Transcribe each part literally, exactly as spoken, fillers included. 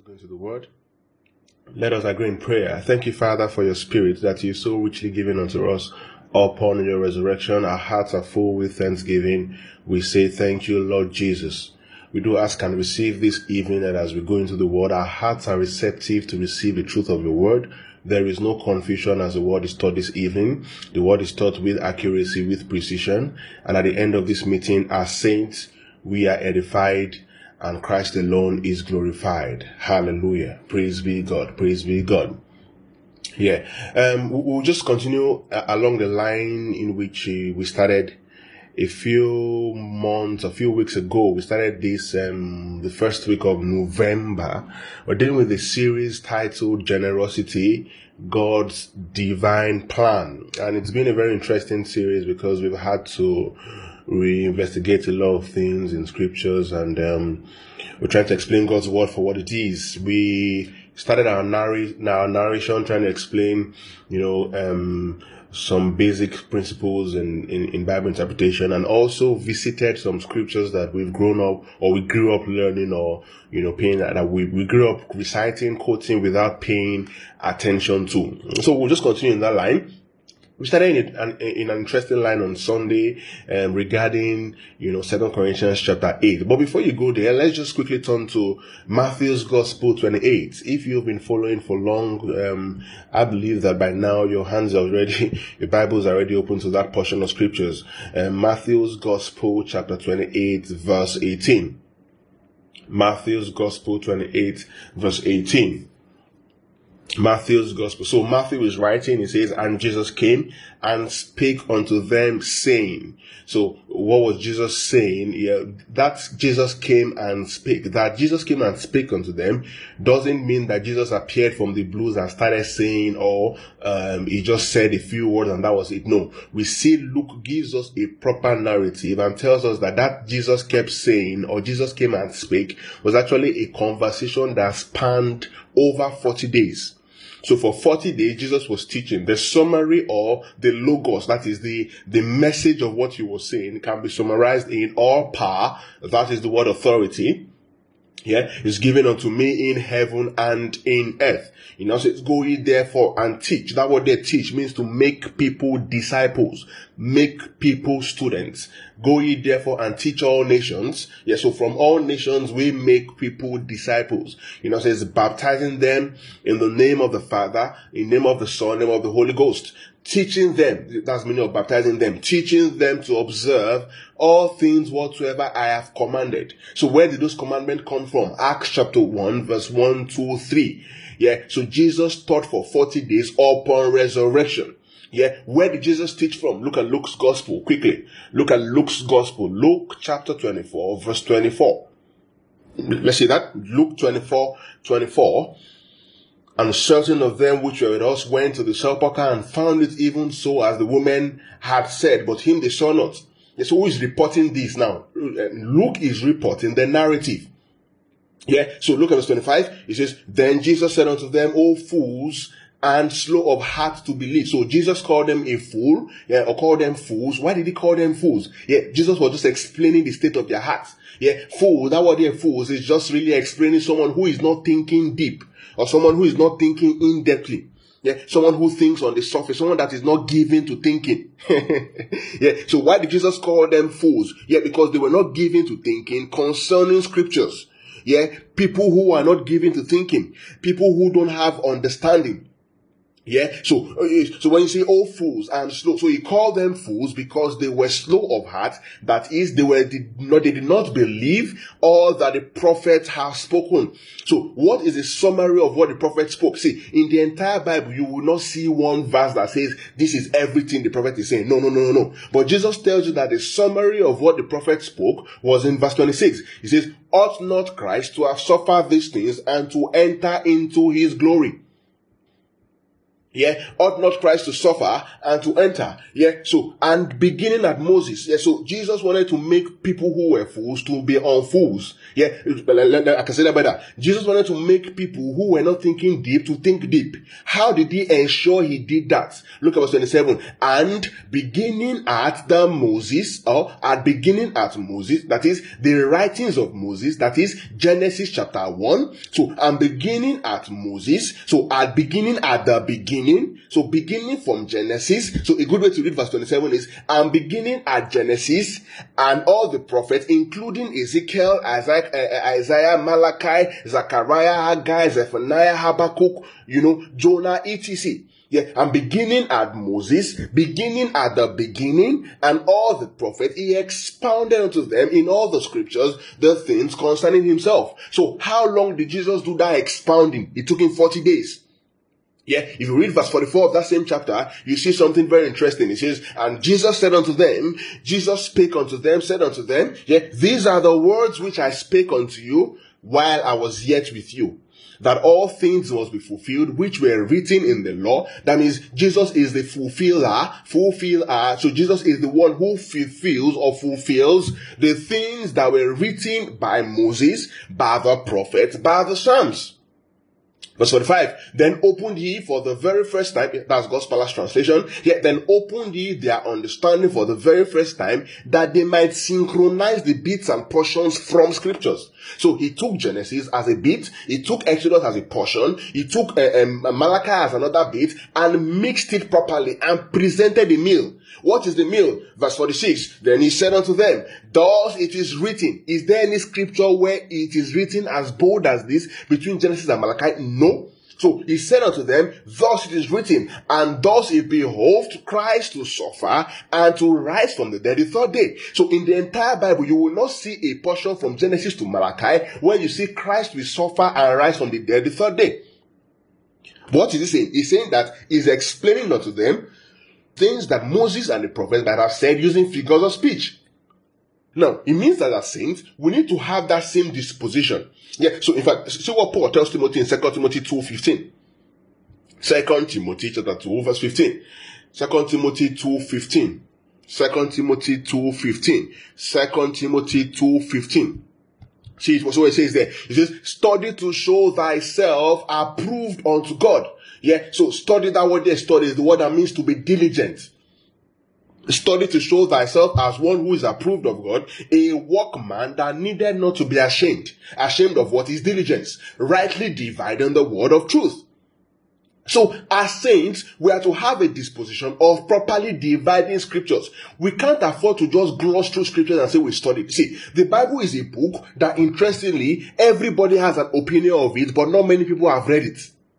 Let's go into the word. Let us agree in prayer. Thank you, Father, for your spirit that you so richly given unto us upon your resurrection. Our hearts are full with thanksgiving. We say thank you, Lord Jesus. We do ask and receive this evening that as we go into the word, our hearts are receptive to receive the truth of your word. There is no confusion as the word is taught this evening. The word is taught with accuracy, with precision. And at the end of this meeting, as saints, we are edified and Christ alone is glorified. Hallelujah. Praise be God. Praise be God. Yeah. Um, we'll just continue along the line in which we started a few months, a few weeks ago. We started this, um, the first week of November. We're dealing with a series titled Generosity, God's Divine Plan. And it's been a very interesting series because we've had to re-investigate a lot of things in scriptures, and um, we're trying to explain God's word for what it is. We started our, narr- our narration trying to explain, you know, um, some basic principles in, in, in Bible interpretation, and also visited some scriptures that we've grown up or we grew up learning, or, you know, paying that we, we grew up reciting, quoting without paying attention to. So we'll just continue in that line. We started in an, in an interesting line on Sunday um, regarding, you know, Second Corinthians chapter eight. But before you go there, let's just quickly turn to Matthew's Gospel twenty-eight. If you've been following for long, um, I believe that by now your hands are already, your Bibles are already open to that portion of scriptures. Um, Matthew's Gospel chapter twenty-eight, verse eighteen. Matthew's Gospel twenty-eight, verse eighteen. Matthew's Gospel. So Matthew is writing, he says, and Jesus came and spake unto them, saying. So what was Jesus saying? Yeah, that Jesus came and spake. That Jesus came and spake unto them doesn't mean that Jesus appeared from the blues and started saying, or um, he just said a few words and that was it. No, we see Luke gives us a proper narrative and tells us that that Jesus kept saying, or Jesus came and spake, was actually a conversation that spanned over forty days. So for forty days, Jesus was teaching. The summary or the logos, that is the, the message of what he was saying, can be summarized in all power. That is the word authority. Yeah, is given unto me in heaven and in earth. You know, so it's go ye therefore and teach. That word there, teach, means to make people disciples, make people students. Go ye therefore and teach all nations. Yeah, so from all nations we make people disciples. You know, so it's baptizing them in the name of the Father, in the name of the Son, in the name of the Holy Ghost. Teaching them, that's the meaning of baptizing them, teaching them to observe all things whatsoever I have commanded. So where did those commandments come from? Acts chapter one, verse one, two, three. Yeah, so Jesus taught for forty days upon resurrection. Yeah, where did Jesus teach from? Look at Luke's Gospel, quickly. Look at Luke's Gospel, Luke chapter twenty-four, verse twenty-four. Let's see that. Luke twenty-four, twenty-four. And certain of them which were with us went to the sepulchre and found it even so as the woman had said, but him they saw not. Yes, who is reporting this now? Luke is reporting the narrative. Yeah, so look at verse twenty-five. It says, then Jesus said unto them, O fools, and slow of heart to believe. So Jesus called them a fool, yeah, or called them fools. Why did he call them fools? Yeah, Jesus was just explaining the state of their hearts. Yeah, fool, that word there, fools, is just really explaining someone who is not thinking deep, or someone who is not thinking in-depthly. Yeah, someone who thinks on the surface, someone that is not given to thinking. Yeah, so why did Jesus call them fools? Yeah, because they were not given to thinking concerning scriptures. Yeah, people who are not given to thinking, people who don't have understanding. Yeah, so so when you say oh fools and slow, so he called them fools because they were slow of heart. That is, they were did not they did not believe all that the prophet has spoken. So what is the summary of what the prophet spoke? See, in the entire Bible, you will not see one verse that says this is everything the prophet is saying. No, no, no, no, no. But Jesus tells you that the summary of what the prophet spoke was in verse twenty-six. He says, ought not Christ to have suffered these things and to enter into his glory? Yeah, ought not Christ to suffer and to enter? Yeah, so, and beginning at Moses. Yeah, so Jesus wanted to make people who were fools to be unfools. Yeah, I can say that better. Jesus wanted to make people who were not thinking deep to think deep. How did he ensure he did that? Look at verse twenty-seven. And beginning at the Moses, or at beginning at Moses, that is the writings of Moses, that is Genesis chapter one. So, and beginning at Moses, so at beginning at the beginning, so beginning from Genesis. So a good way to read verse twenty-seven is, and beginning at Genesis and all the prophets, including Ezekiel, Isaiah, uh, Isaiah, Malachi, Zechariah, Haggai, Zephaniah, Habakkuk, you know, Jonah, et cetera. Yeah, and beginning at Moses, beginning at the beginning, and all the prophets, he expounded unto them in all the scriptures the things concerning himself. So how long did Jesus do that expounding? It took him forty days. Yeah, if you read verse forty-four of that same chapter, you see something very interesting. It says, and Jesus said unto them, Jesus spake unto them, said unto them, yeah, these are the words which I spake unto you while I was yet with you, that all things must be fulfilled which were written in the law. That means Jesus is the fulfiller, fulfiller. So Jesus is the one who fulfills or fulfills the things that were written by Moses, by the prophets, by the Psalms. Verse forty-five, then opened ye for the very first time, that's God's Palace translation, yet then opened ye their understanding for the very first time, that they might synchronize the bits and portions from scriptures. So he took Genesis as a bit, he took Exodus as a portion, he took uh, um, Malachi as another bit, and mixed it properly and presented a meal. What is the meal? Verse forty-six, then he said unto them, thus it is written. Is there any scripture where it is written as bold as this between Genesis and Malachi? No. So he said unto them, thus it is written, and thus it behoved Christ to suffer and to rise from the dead the third day. So in the entire Bible, you will not see a portion from Genesis to Malachi where you see Christ will suffer and rise from the dead the third day. What is he saying? He's saying that he's explaining unto them things that Moses and the prophets that have said using figures of speech. Now, it means that as saints, we need to have that same disposition. Yeah, so in fact, see what Paul tells Timothy in Second Timothy two fifteen. Second Timothy chapter two verse fifteen. Second Timothy two fifteen. Second Timothy two fifteen. Second Timothy two fifteen. See, it was what it says there. It says, study to show thyself approved unto God. Yeah, so study, that word there, study is the word that means to be diligent. Study to show thyself as one who is approved of God, a workman that needed not to be ashamed. Ashamed of what is diligence, rightly dividing the word of truth. So, as saints, we are to have a disposition of properly dividing scriptures. We can't afford to just gloss through scriptures and say we studied. See, the Bible is a book that, interestingly, everybody has an opinion of it, but not many people have read it.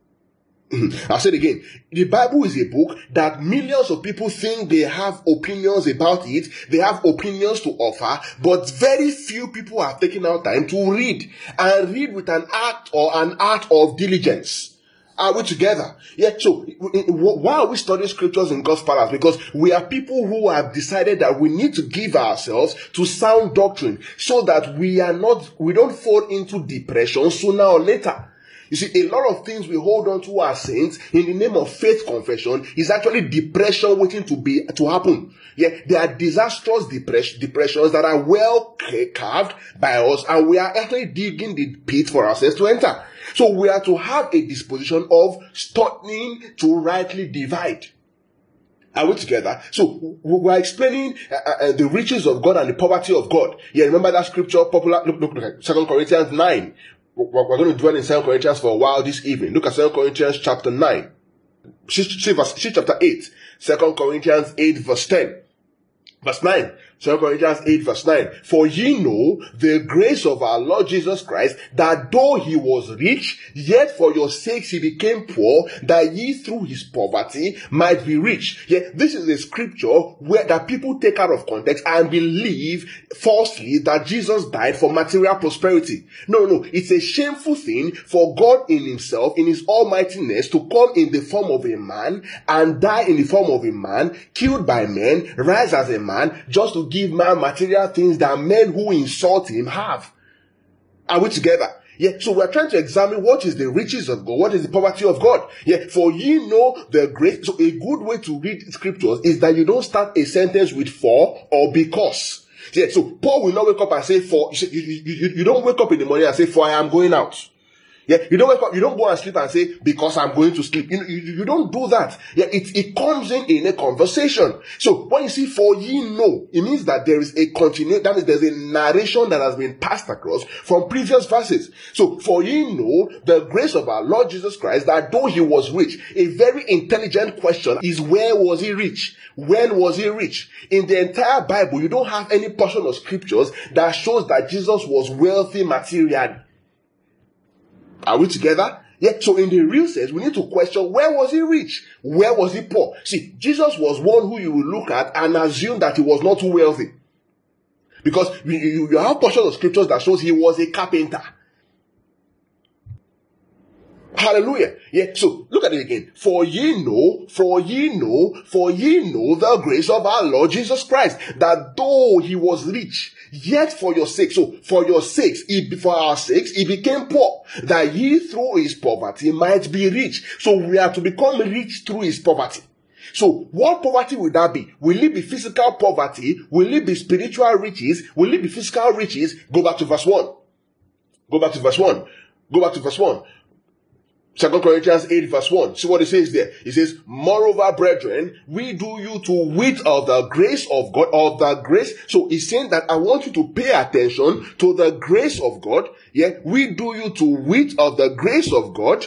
I'll say it again. The Bible is a book that millions of people think they have opinions about it. They have opinions to offer, but very few people have taken out time to read and read with an act or an art of diligence. Are we together? Yeah, so why are we studying scriptures in God's Palace? Because we are people who have decided that we need to give ourselves to sound doctrine so that we are not, we don't fall into depression sooner or later. You see, a lot of things we hold on to as saints in the name of faith confession is actually depression waiting to be to happen. Yeah, there are disastrous depression, depressions that are well carved by us, and we are actually digging the pit for ourselves to enter. So we are to have a disposition of studying to rightly divide. Are we together? So we are explaining uh, uh, the riches of God and the poverty of God. Yeah, remember that scripture popular? Look, look, look, Second Corinthians nine. We're going to dwell in Second Corinthians for a while this evening. Look at Second Corinthians chapter nine. See, see, verse, see chapter eight. Second Corinthians eight verse ten. Verse nine. Second Corinthians eight verse nine. For ye know the grace of our Lord Jesus Christ, that though he was rich, yet for your sakes he became poor, that ye through his poverty might be rich. Yet this is a scripture where that people take out of context and believe falsely that Jesus died for material prosperity. No, no, it's a shameful thing for God in himself, in his almightiness, to come in the form of a man and die in the form of a man, killed by men, rise as a man, just to give man material things that men who insult him have. Are we together? Yeah, so we're trying to examine what is the riches of God, what is the poverty of God. Yeah, for ye know the grace. So a good way to read scriptures is that you don't start a sentence with for or because. Yeah, so Paul will not wake up and say for. You, you, you, you don't wake up in the morning and say for I am going out. Yeah, you don't wake up, you don't go and sleep and say, because I'm going to sleep. You, you, you don't do that. Yeah, it, it comes in in a conversation. So when you see for ye know, it means that there is a continue, that means there's a narration that has been passed across from previous verses. So for ye know the grace of our Lord Jesus Christ, that though he was rich, a very intelligent question is, where was he rich? When was he rich? In the entire Bible, you don't have any portion of scriptures that shows that Jesus was wealthy materially. Are we together? Yeah, so in the real sense, we need to question, where was he rich? Where was he poor? See, Jesus was one who you will look at and assume that he was not too wealthy. Because you, you, you have portions of scriptures that shows he was a carpenter. Hallelujah. Yeah, so look at it again. For ye know, for ye know, for ye know the grace of our Lord Jesus Christ, that though he was rich, yet for your sake, so for your sakes, he, for our sakes, he became poor, that ye through his poverty might be rich. So we are to become rich through his poverty. So what poverty will that be? Will it be physical poverty? Will it be spiritual riches? Will it be physical riches? Go back to verse one. Go back to verse one. Go back to verse one. Second Corinthians eight verse one. See what it says there. It says, moreover, brethren, we do you to wit of the grace of God, of the grace. So he's saying that I want you to pay attention to the grace of God. Yeah, we do you to wit of the grace of God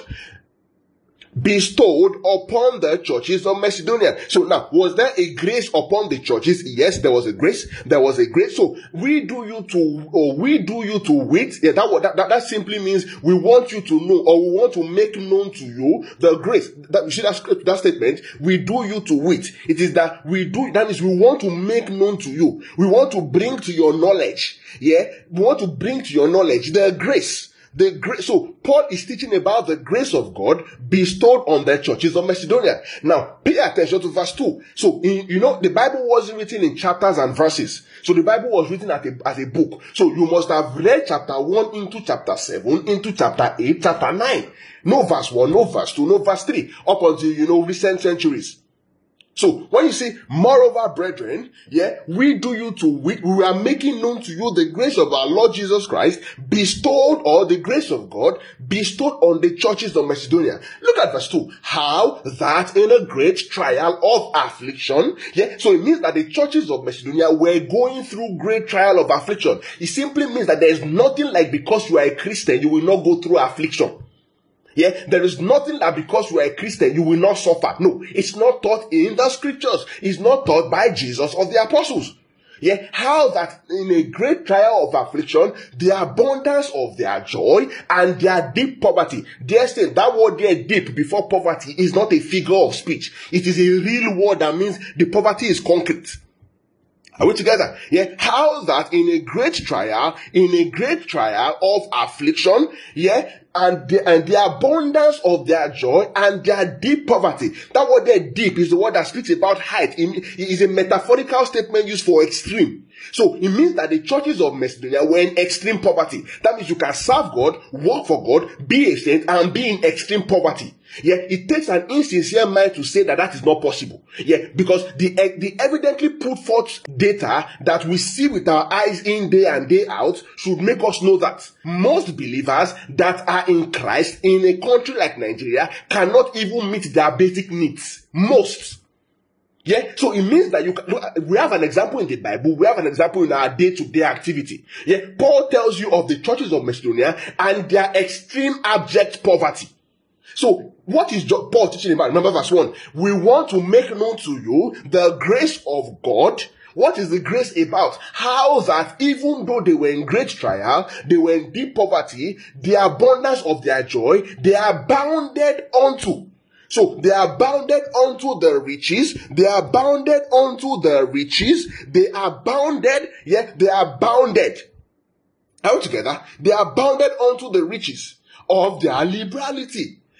bestowed upon the churches of Macedonia. So now, was there a grace upon the churches? Yes, there was a grace. There was a grace. So we do you to, or we do you to wit. Yeah, that, that, that, that simply means we want you to know, or we want to make known to you the grace. That, you see that, that statement? We do you to wit. It is that we do, that means we want to make known to you. We want to bring to your knowledge. Yeah, we want to bring to your knowledge the grace. The grace. So Paul is teaching about the grace of God bestowed on the churches of Macedonia. Now, pay attention to verse two. So, in, you know, the Bible wasn't written in chapters and verses. So the Bible was written as a, as a book. So you must have read chapter one into chapter seven, into chapter eight, chapter nine. No verse one, no verse two, no verse three. Up until, you know, recent centuries. So when you say, moreover, brethren, yeah, we do you to, we, we are making known to you the grace of our Lord Jesus Christ bestowed, or the grace of God bestowed on the churches of Macedonia. Look at verse two. How that in a great trial of affliction, yeah, so it means that the churches of Macedonia were going through great trial of affliction. It simply means that there is nothing like because you are a Christian, you will not go through affliction. Yeah, there is nothing that because you are a Christian, you will not suffer. No, it's not taught in the scriptures. It's not taught by Jesus or the apostles. Yeah, how that in a great trial of affliction, the abundance of their joy and their deep poverty. Dear said, that word there, deep, before poverty, is not a figure of speech. It is a real word that means the poverty is concrete. Are we together? Yeah. How that in a great trial, in a great trial of affliction, yeah, and the, and the abundance of their joy and their deep poverty. That word there, deep, is the word that speaks about height. It is a metaphorical statement used for extreme. So it means that the churches of Macedonia were in extreme poverty. That means you can serve God, work for God, be a saint, and be in extreme poverty. Yeah, it takes an insincere mind to say that that is not possible. Yeah, because the, the evidently put forth data that we see with our eyes in day and day out should make us know that most believers that are in Christ in a country like Nigeria cannot even meet their basic needs. Most. Yeah, so it means that you can, look, we have an example in the Bible, we have an example in our day-to-day activity. Yeah, Paul tells you of the churches of Macedonia and their extreme abject poverty. So, what is Paul teaching about? Remember verse one. We want to make known to you the grace of God. What is the grace about? How that even though they were in great trial, they were in deep poverty, the abundance of their joy, they are bounded unto. So, they are bounded unto the riches, they are bounded unto the riches, they are bounded, yeah, they are bounded. All together, they are bounded unto the riches of their liberality.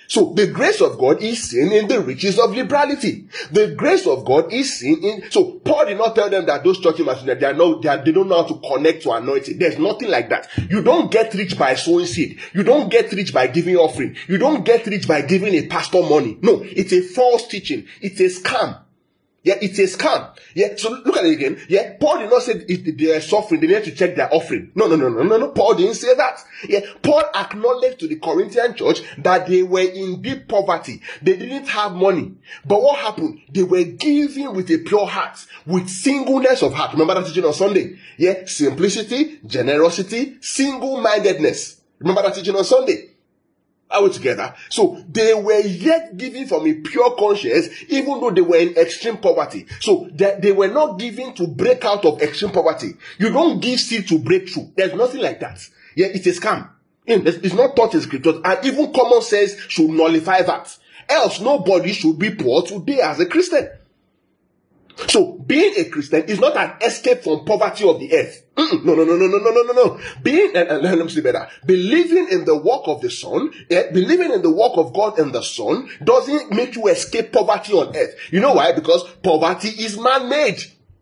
So the grace of God is seen in the riches of liberality. The grace of God is seen in. So Paul did not tell them that those churches must they are not they, are, they don't know how to connect to anointing. There's nothing like that. You don't get rich by sowing seed. You don't get rich by giving offering. You don't get rich by giving a pastor money. No, it's a false teaching. It's a scam. Yeah, it's a scam. Yeah, so look at it again. Yeah, Paul did not say if they are suffering, they need to check their offering. No, no, no, no, no, no. Paul didn't say that. Yeah, Paul acknowledged to the Corinthian church that they were in deep poverty. They didn't have money. But what happened? They were giving with a pure heart, with singleness of heart. Remember that teaching on Sunday? Yeah, simplicity, generosity, single-mindedness. Remember that teaching on Sunday? Are we together? So they were yet giving from a pure conscience, even though they were in extreme poverty. So they, they were not giving to break out of extreme poverty. You don't give seed to break through. There's nothing like that. Yeah, it's a scam. It's not taught in scriptures, and even common sense should nullify that. Else, nobody should be poor today as a Christian. So being a Christian is not an escape from poverty of the earth. Mm-mm. No, no, no, no, no, no, no, no, no. Being, and, and let me see better. Believing in the work of the Son, yeah, believing in the work of God and the Son doesn't make you escape poverty on earth. You know why? Because poverty is man-made.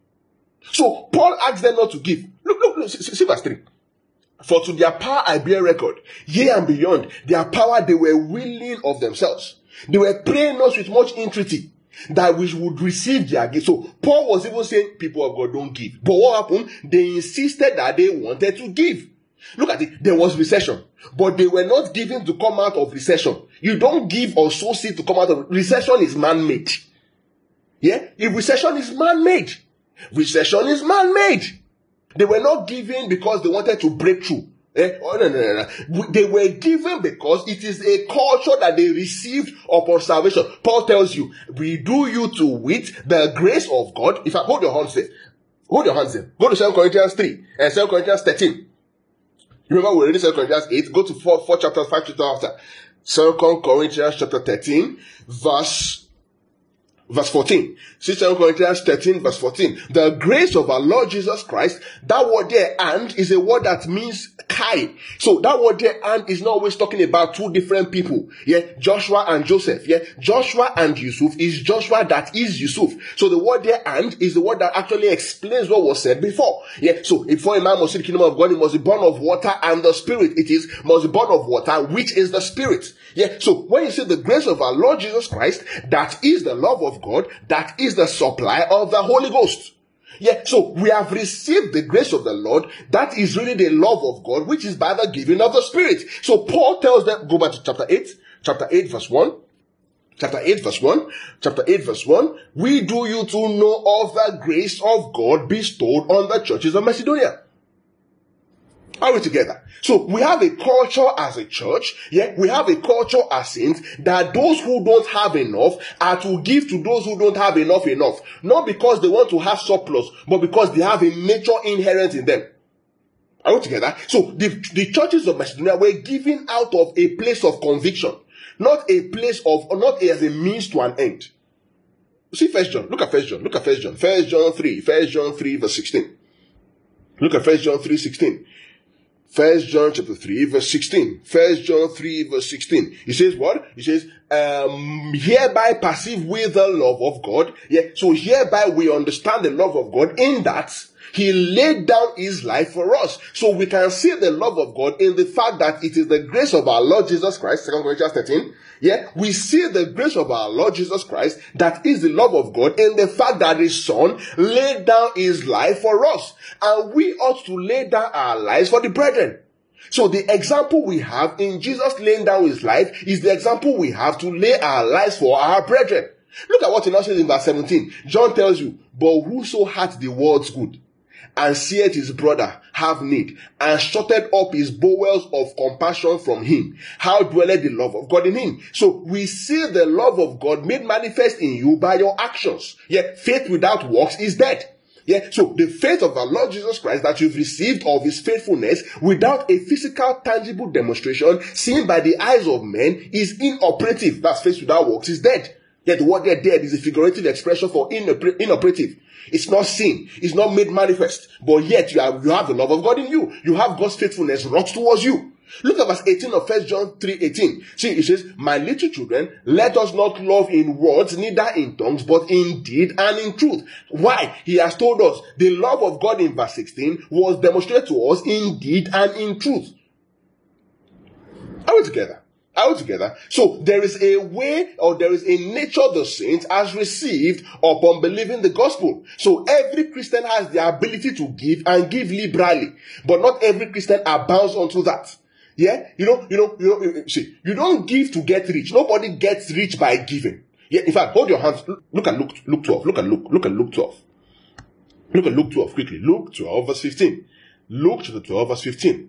So Paul asked them not to give. Look, look, look, see, see verse three. For to their power I bear record, yea and beyond their power they were willing of themselves. They were praying us with much entreaty that we would receive their gift. So Paul was even saying, people of God, don't give. But what happened? They insisted that they wanted to give. Look at it. There was recession, but they were not giving to come out of recession. You don't give or sow seed to come out of recession. Is man-made. Yeah? If recession is man-made, recession is man-made. They were not giving because they wanted to break through. Eh? Oh, no, no, no, no. They were given because it is a culture that they received upon salvation. Paul tells you, we do you to wit the grace of God. If I hold your hands there, hold your hands there. Go to Second Corinthians three and Second Corinthians thirteen. Remember we read Second Corinthians eight. Go to four, four chapters, five chapters after. Second Corinthians chapter thirteen, verse Verse fourteen. See Second Corinthians thirteen, verse fourteen. The grace of our Lord Jesus Christ, that word there, and, is a word that means kai. So that word there, and, is not always talking about two different people. Yeah, Joshua and Joseph. Yeah, Joshua and Yusuf is Joshua that is Yusuf. So the word there, and, is the word that actually explains what was said before. Yeah, so before a man must see the kingdom of God, he must be born of water and the Spirit. It is, must be born of water, which is the Spirit. Yeah, so when you see the grace of our Lord Jesus Christ, that is the love of God, that is the supply of the Holy Ghost. Yeah, so we have received the grace of the Lord. That is really the love of God, which is by the giving of the Spirit. So Paul tells them, go back to chapter eight, chapter eight, verse one. Chapter eight, verse one. Chapter eight, verse one. We do you to know of the grace of God bestowed on the churches of Macedonia. Are we together? So we have a culture as a church, yeah, we have a culture as saints, that those who don't have enough are to give to those who don't have enough enough. Not because they want to have surplus, but because they have a nature inherent in them. Are we together? So the, the churches of Macedonia were given out of a place of conviction, not a place of, not as a means to an end. See First John, look at First John, look at First John, First John three, First John three, verse sixteen. Look at First John three, sixteen. First John chapter three, verse sixteen. First John three, verse sixteen. He says what? He says, um, hereby perceive we the love of God. Yeah. So hereby we understand the love of God in that he laid down his life for us. So we can see the love of God in the fact that it is the grace of our Lord Jesus Christ, Second Corinthians thirteen. Yeah, we see the grace of our Lord Jesus Christ, that is the love of God, in the fact that his Son laid down his life for us. And we ought to lay down our lives for the brethren. So the example we have in Jesus laying down his life is the example we have to lay our lives for our brethren. Look at what he now says in verse seventeen. John tells you, but whoso hath the world's good, and seeth his brother have need, and shutteth up his bowels of compassion from him, how dwelleth the love of God in him? So we see the love of God made manifest in you by your actions. Yet faith without works is dead. Yeah, so the faith of our Lord Jesus Christ that you've received of his faithfulness without a physical, tangible demonstration seen by the eyes of men is inoperative. That's faith without works is dead. Yet the word there dead is a figurative expression for inoper- inoperative. It's not seen. It's not made manifest. But yet you have, you have the love of God in you. You have God's faithfulness wrought towards you. Look at verse eighteen of First John three eighteen. See, it says, my little children, let us not love in words, neither in tongues, but in deed and in truth. Why? He has told us the love of God in verse sixteen was demonstrated to us in deed and in truth. Are we together? Are we together? So there is a way, or there is a nature the saints has received upon believing the gospel. So every Christian has the ability to give and give liberally, but not every Christian abounds onto that. Yeah, you know, you know, you know. See, you don't give to get rich. Nobody gets rich by giving. Yeah, in fact, hold your hands. Look at Luke, Luke twelve. Look at Luke. Look at Luke twelve. Look at Luke twelve quickly. Luke twelve verse fifteen. Luke chapter twelve verse fifteen.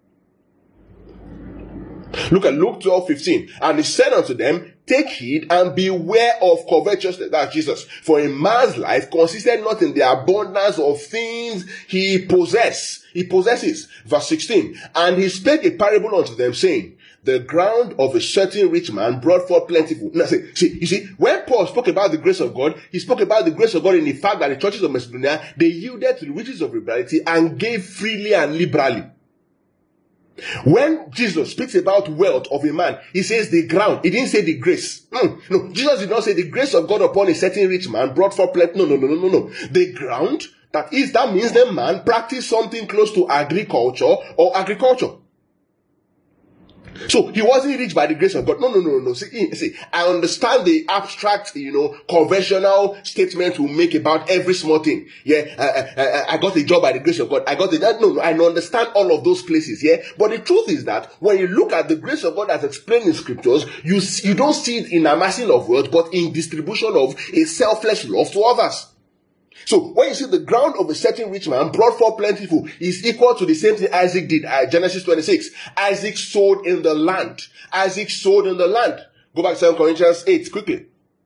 Look at Luke twelve fifteen. And he said unto them, take heed and beware of covetousness. That's Jesus. For a man's life consisted not in the abundance of things he possesses. He possesses. Verse sixteen. And he spake a parable unto them, saying, the ground of a certain rich man brought forth plentiful. Now, see, see, you see, when Paul spoke about the grace of God, he spoke about the grace of God in the fact that the churches of Macedonia, they yielded to the riches of liberality and gave freely and liberally. When Jesus speaks about wealth of a man, he says the ground. He didn't say the grace. No, no. Jesus did not say the grace of God upon a certain rich man brought forth plenty. No, no, no, no, no, no. The ground, that is, that means the man practiced something close to agriculture or agriculture. So he wasn't rich by the grace of God. No, no, no, no. See, see, I understand the abstract, you know, conventional statement we make about every small thing. Yeah, I, I, I got a job by the grace of God. I got a job. No, no, I understand all of those places. Yeah, but the truth is that when you look at the grace of God as explained in scriptures, you you don't see it in amassing of wealth, but in distribution of a selfless love to others. So when you see the ground of a certain rich man brought forth plentiful is equal to the same thing Isaac did at Genesis twenty-six. Isaac sowed in the land. Isaac sowed in the land. Go back to Second Corinthians eight quickly.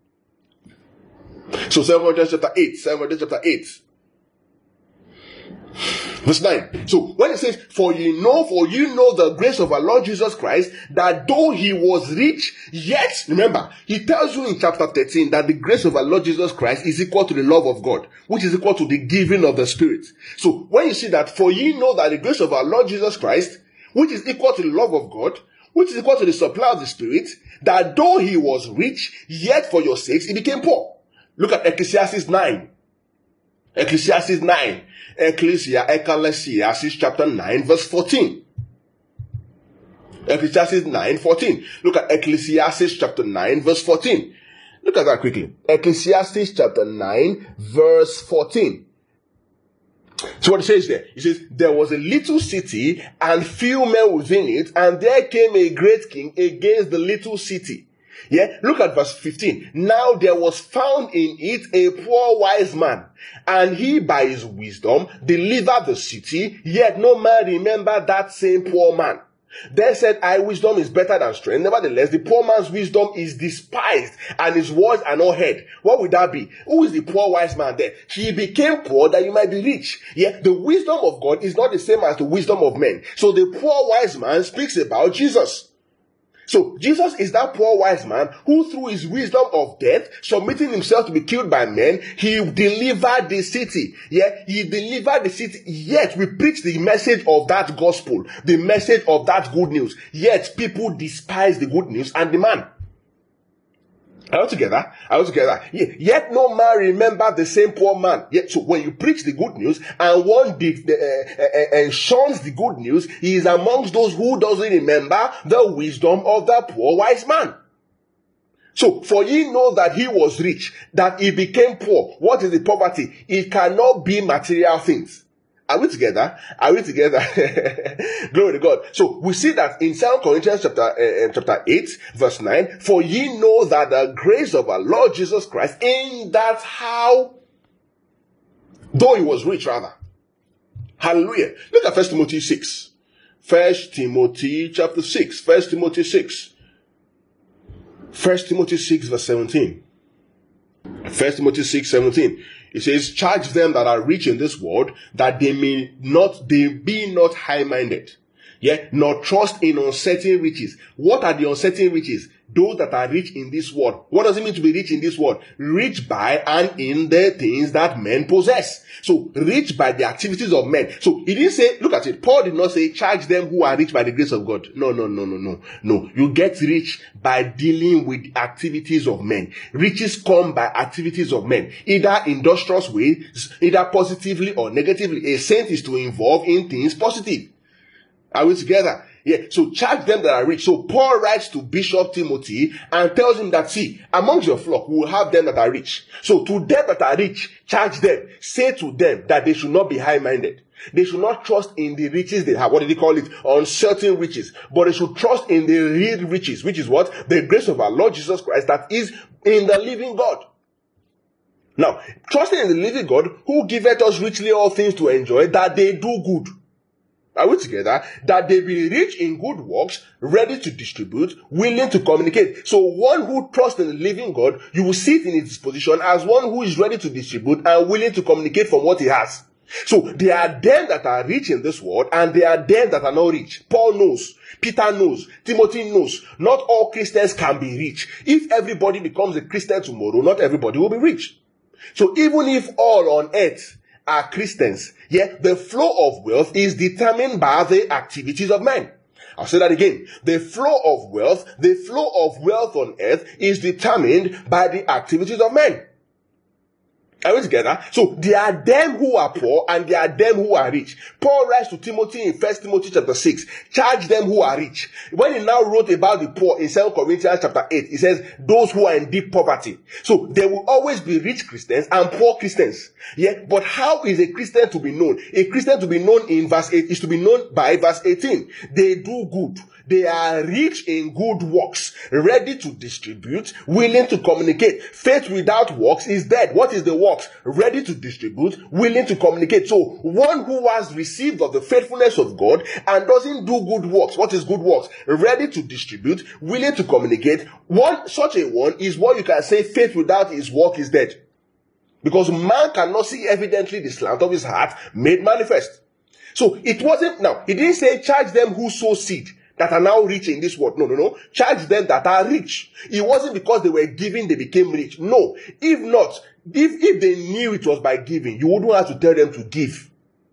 So Second Corinthians chapter eight. Second Corinthians chapter eight. Verse nine. So when it says, for you know, for you know the grace of our Lord Jesus Christ, that though he was rich, yet, remember, he tells you in chapter thirteen that the grace of our Lord Jesus Christ is equal to the love of God, which is equal to the giving of the Spirit. So when you see that, for you know that the grace of our Lord Jesus Christ, which is equal to the love of God, which is equal to the supply of the Spirit, that though he was rich, yet for your sakes he became poor. Look at Ecclesiastes nine. Ecclesiastes nine. Ecclesia, Ecclesiastes chapter nine, verse fourteen. Ecclesiastes nine, fourteen. Look at Ecclesiastes chapter nine, verse fourteen. Look at that quickly. Ecclesiastes chapter nine, verse fourteen. So what it says there, it says, there was a little city and few men within it, and there came a great king against the little city. Yeah, look at verse fifteen. Now there was found in it a poor wise man, and he by his wisdom delivered the city, yet no man remembered that same poor man. Then said I, wisdom is better than strength. Nevertheless, the poor man's wisdom is despised, and his words are not heard. What would that be? Who is the poor wise man there? He became poor that you might be rich. Yeah, the wisdom of God is not the same as the wisdom of men. So the poor wise man speaks about Jesus. So Jesus is that poor wise man who through his wisdom of death, submitting himself to be killed by men, he delivered the city. Yeah, he delivered the city. Yet we preach the message of that gospel, the message of that good news. Yet people despise the good news and the man. Are you together? Are you together? Yet no man remember the same poor man. Yet, so when you preach the good news and one did, uh, uh, uh, shuns the good news, he is amongst those who doesn't remember the wisdom of the poor wise man. So, for ye know that he was rich, that he became poor. What is the poverty? It cannot be material things. Are we together? Are we together? Glory to God. So we see that in Second Corinthians chapter, uh, chapter eight, verse nine, for ye know that the grace of our Lord Jesus Christ, in that how, though he was rich rather. Hallelujah. Look at First Timothy six. First Timothy chapter six. First Timothy six. First Timothy six verse seventeen. First Timothy six, seventeen. It says, charge them that are rich in this world, that they may not, they be not high-minded, Yeah, nor trust in uncertain riches. What are the uncertain riches? Those that are rich in this world. What does it mean to be rich in this world? Rich by and in the things that men possess. So, rich by the activities of men. So, he didn't say, look at it. Paul did not say, charge them who are rich by the grace of God. No, no, no, no, no. No. You get rich by dealing with activities of men. Riches come by activities of men. Either industrious ways, either positively or negatively. A saint is to involve in things positive. Are we together? Yeah, so charge them that are rich. So Paul writes to Bishop Timothy and tells him that, see, amongst your flock, we will have them that are rich. So to them that are rich, charge them. Say to them that they should not be high-minded. They should not trust in the riches they have. What did he call it? Uncertain riches. But they should trust in the real riches, which is what? The grace of our Lord Jesus Christ that is in the living God. Now, trusting in the living God who giveth us richly all things to enjoy, that they do good. Are we together? That they be rich in good works, ready to distribute, willing to communicate. So one who trusts in the living God, you will see it in his disposition as one who is ready to distribute and willing to communicate from what he has. So there are them that are rich in this world and there are them that are not rich. Paul knows. Peter knows. Timothy knows. Not all Christians can be rich. If everybody becomes a Christian tomorrow, not everybody will be rich. So even if all on earth are Christians, yet the flow of wealth is determined by the activities of men. I'll say that again. The flow of wealth, the flow of wealth on earth is determined by the activities of men. Are we together? So there are them who are poor and there are them who are rich. Paul writes to Timothy in First Timothy chapter six, charge them who are rich. When he now wrote about the poor in Second Corinthians chapter eight, he says those who are in deep poverty. So there will always be rich Christians and poor Christians. Yeah, but how is a Christian to be known? A Christian to be known in verse eight is to be known by verse eighteen. They do good. They are rich in good works, ready to distribute, willing to communicate. Faith without works is dead. What is the works? Ready to distribute, willing to communicate. So one who has received of the faithfulness of God and doesn't do good works. What is good works? Ready to distribute, willing to communicate. One such a one is what you can say faith without his work is dead. Because man cannot see evidently the slant of his heart made manifest. So it wasn't, now, he didn't say charge them who sow seed that are now rich in this world. No, no, no. Charge them that are rich. It wasn't because they were giving they became rich. No. If not, if, if they knew it was by giving, you wouldn't have to tell them to give.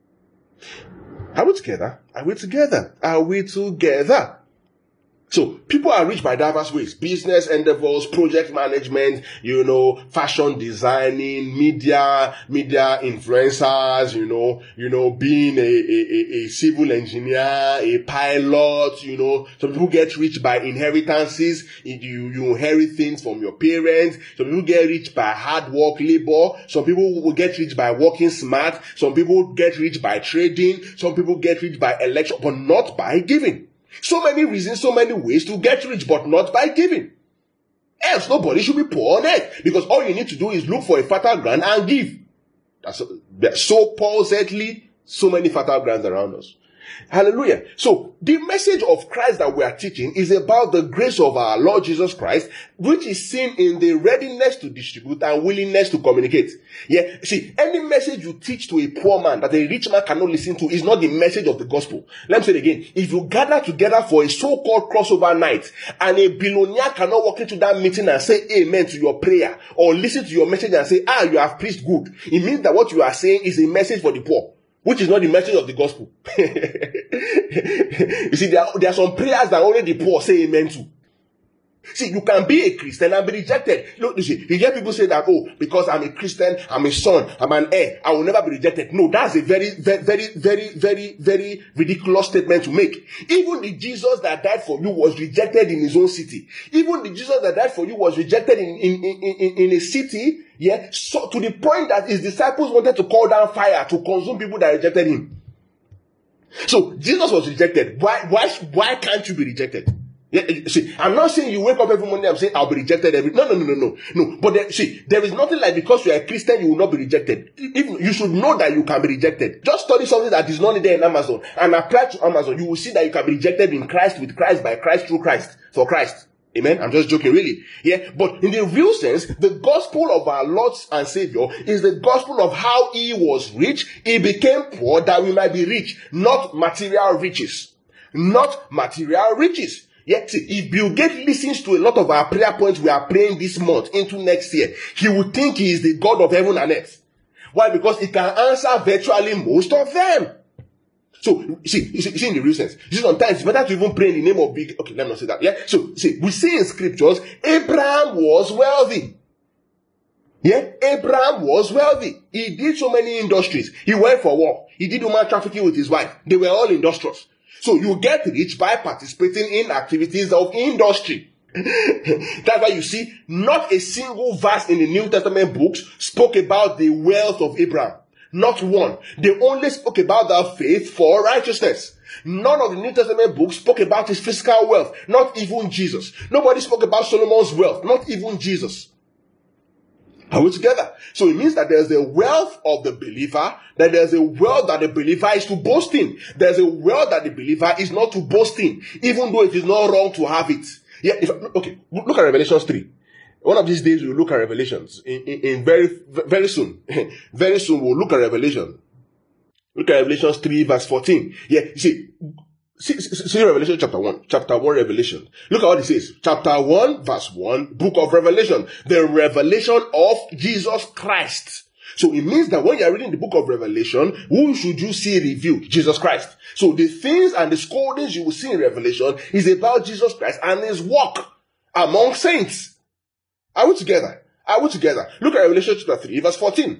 Are we together? Are we together? Are we together? So, people are rich by diverse ways. Business endeavors, project management, you know, fashion designing, media, media influencers, you know, you know, being a, a, a civil engineer, a pilot, you know. Some people get rich by inheritances. You, you inherit things from your parents. Some people get rich by hard work, labor. Some people will get rich by working smart. Some people get rich by trading. Some people get rich by election, but not by giving. So many reasons, so many ways to get rich, but not by giving. Else, nobody should be poor on earth. Because all you need to do is look for a fertile ground and give. That's so pausedly, so many fertile grounds around us. Hallelujah. So, the message of Christ that we are teaching is about the grace of our Lord Jesus Christ, which is seen in the readiness to distribute and willingness to communicate. Yeah, see, any message you teach to a poor man that a rich man cannot listen to is not the message of the gospel. Let me say it again. If you gather together for a so-called crossover night and a billionaire cannot walk into that meeting and say amen to your prayer or listen to your message and say, ah, you have preached good, it means that what you are saying is a message for the poor, which is not the message of the gospel. You see, there are, there are some prayers that only the poor say amen to. See, you can be a Christian and be rejected. Look, you see, you hear people say that, oh, because I'm a Christian, I'm a son, I'm an heir, I will never be rejected. No, that's a very, very, very, very, very, very ridiculous statement to make. Even the Jesus that died for you was rejected in his own city. Even the Jesus that died for you was rejected in, in, in, in, in a city, yeah, so to the point that his disciples wanted to call down fire to consume people that rejected him. So, Jesus was rejected. Why, why, why can't you be rejected? Yeah, see, I'm not saying you wake up every morning and say, I'll be rejected every... No, no, no, no, no. No, but there, see, there is nothing like because you are a Christian, you will not be rejected. If, you should know that you can be rejected. Just study something that is not there in Amazon and apply to Amazon. You will see that you can be rejected in Christ, with Christ, by Christ, through Christ, for Christ. Amen. I'm just joking, really. Yeah. But in the real sense, the gospel of our Lord and Savior is the gospel of how he was rich. He became poor that we might be rich, not material riches. not material riches. Yeah, see, if Bill Gates listens to a lot of our prayer points we are praying this month into next year, he would think he is the God of heaven and earth. Why? Because he can answer virtually most of them. So, see, you see, you see in the real sense, you see, sometimes it's better to even pray in the name of big, okay, let me not say that, yeah? So, see, we see in scriptures, Abraham was wealthy. Yeah, Abraham was wealthy. He did so many industries. He went for war. He did human trafficking with his wife. They were all industrious. So you get rich by participating in activities of industry. That's why you see not a single verse in the New Testament books spoke about the wealth of Abraham. Not one. They only spoke about the faith for righteousness. None of the New Testament books spoke about his physical wealth. Not even Jesus. Nobody spoke about Solomon's wealth. Not even Jesus. Are we together? So it means that there's a wealth of the believer, that there's a wealth that the believer is to boast in. There's a wealth that the believer is not to boast in, even though it is not wrong to have it. Yeah, if, okay, look at Revelations three. One of these days we'll look at Revelations. In, in, in very, very soon. Very soon we'll look at Revelation. Look at Revelations three verse fourteen. Yeah, you see, See, see, see Revelation chapter one. Chapter one Revelation. Look at what it says. Chapter one verse one, book of Revelation. The revelation of Jesus Christ. So it means that when you are reading the book of Revelation, who should you see revealed? Jesus Christ. So the things and the scoldings you will see in Revelation is about Jesus Christ and his work among saints. Are we together? Are we together? Look at Revelation chapter three verse fourteen.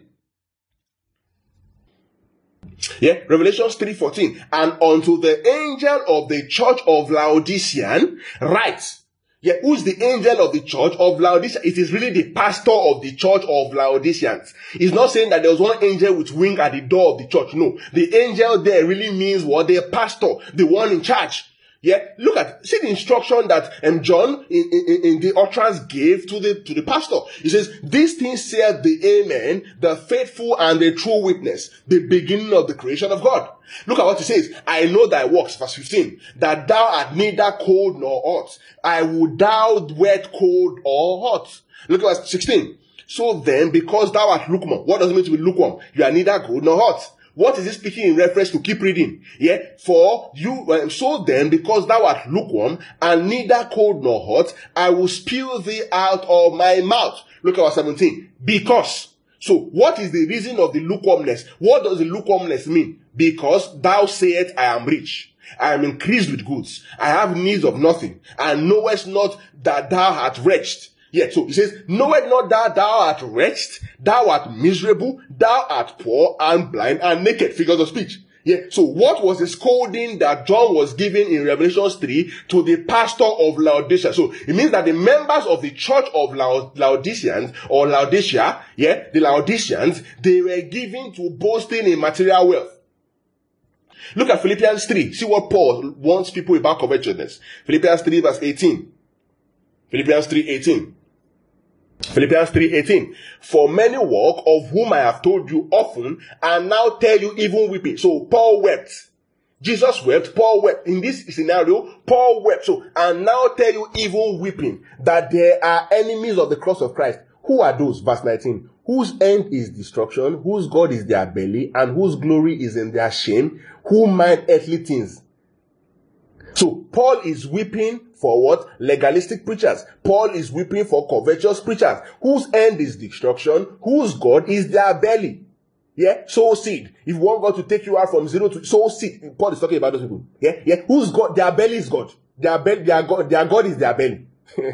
Yeah, Revelation three fourteen. And unto the angel of the church of Laodicean write. Yeah, who's the angel of the church of Laodicea? It is really the pastor of the church of Laodiceans. It's not saying that there was one angel with wing at the door of the church. No, the angel there really means what? The pastor, the one in charge. Yeah, look at, see the instruction that um, John in, in, in the utterance gave to the, to the pastor. He says, these things saith the Amen, the faithful and the true witness, the beginning of the creation of God. Look at what he says. I know thy works, verse fifteen, that thou art neither cold nor hot. I will thou wet cold or hot. Look at verse sixteen. So then, because thou art lukewarm, what does it mean to be lukewarm? You are neither cold nor hot. What is this speaking in reference to? Keep reading. Yeah. For you, um, so then, because thou art lukewarm and neither cold nor hot, I will spew thee out of my mouth. Look at verse seventeen. Because. So what is the reason of the lukewarmness? What does the lukewarmness mean? Because thou sayest, I am rich. I am increased with goods. I have needs of nothing. And knowest not that thou art wretched. Yeah, so he says, knowest not that thou art wretched, thou art miserable, thou art poor and blind and naked. Figures of speech. Yeah, so what was the scolding that John was giving in Revelation three to the pastor of Laodicea? So it means that the members of the church of Laodiceans or Laodicea, yeah, the Laodiceans, they were given to boasting in material wealth. Look at Philippians three. See what Paul warns people about covetousness. Philippians three verse eighteen. Philippians three eighteen. Philippians three eighteen. For many walk, of whom I have told you often, and now tell you even weeping. So Paul wept. Jesus wept. Paul wept. In this scenario, Paul wept. So, and now tell you even weeping, that there are enemies of the cross of Christ. Who are those? Verse nineteen. Whose end is destruction, whose God is their belly, and whose glory is in their shame, who mind earthly things. So Paul is weeping for what? Legalistic preachers. Paul is weeping for covetous preachers, whose end is destruction, whose God is their belly. Yeah, sow seed. If you want God to take you out from zero to sow seed, Paul is talking about those people. Yeah, yeah. Whose God? Their belly is God. Their belly, their God, their God is their belly.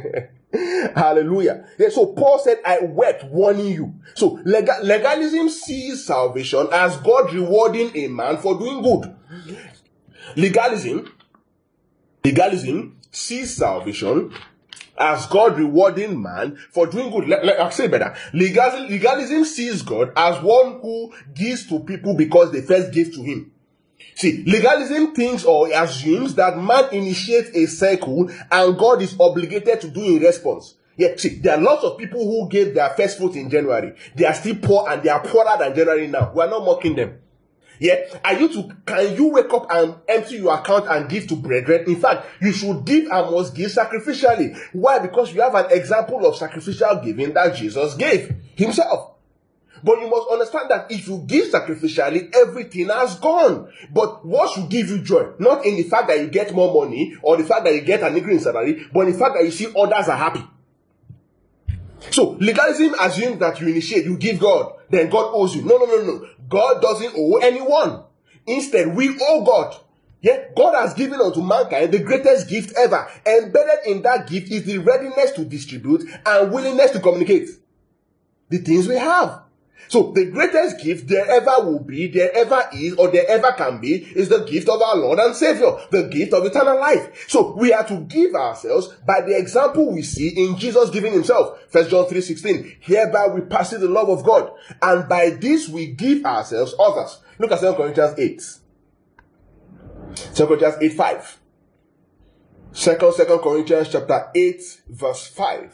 Hallelujah. Yeah, so Paul said, I wept warning you. So legal, legalism sees salvation as God rewarding a man for doing good. Legalism, legalism sees salvation as God rewarding man for doing good. Let, let, I'll say it better. Legalism, legalism sees God as one who gives to people because they first give to him. See, legalism thinks or assumes that man initiates a cycle and God is obligated to do in response. Yeah, see, there are lots of people who gave their first fruit in January. They are still poor and they are poorer than January now. We are not mocking them. Yeah, are you to, can you wake up and empty your account and give to brethren? In fact, you should give and must give sacrificially. Why? Because you have an example of sacrificial giving that Jesus gave himself. But you must understand that if you give sacrificially, everything has gone. But what should give you joy? Not in the fact that you get more money or the fact that you get an increase in salary, but in the fact that you see others are happy. So legalism assumes that you initiate, you give God, then God owes you. No, no, no, no. God doesn't owe anyone. Instead, we owe God. Yeah, God has given unto mankind the greatest gift ever. Embedded in that gift is the readiness to distribute and willingness to communicate the things we have. So the greatest gift there ever will be, there ever is, or there ever can be, is the gift of our Lord and Savior, the gift of eternal life. So we are to give ourselves by the example we see in Jesus giving himself. First John three sixteen, hereby we perceive the love of God, and by this we give ourselves others. Look at Second Corinthians eight. Second Corinthians eight five. Second, Second Corinthians chapter eight verse five.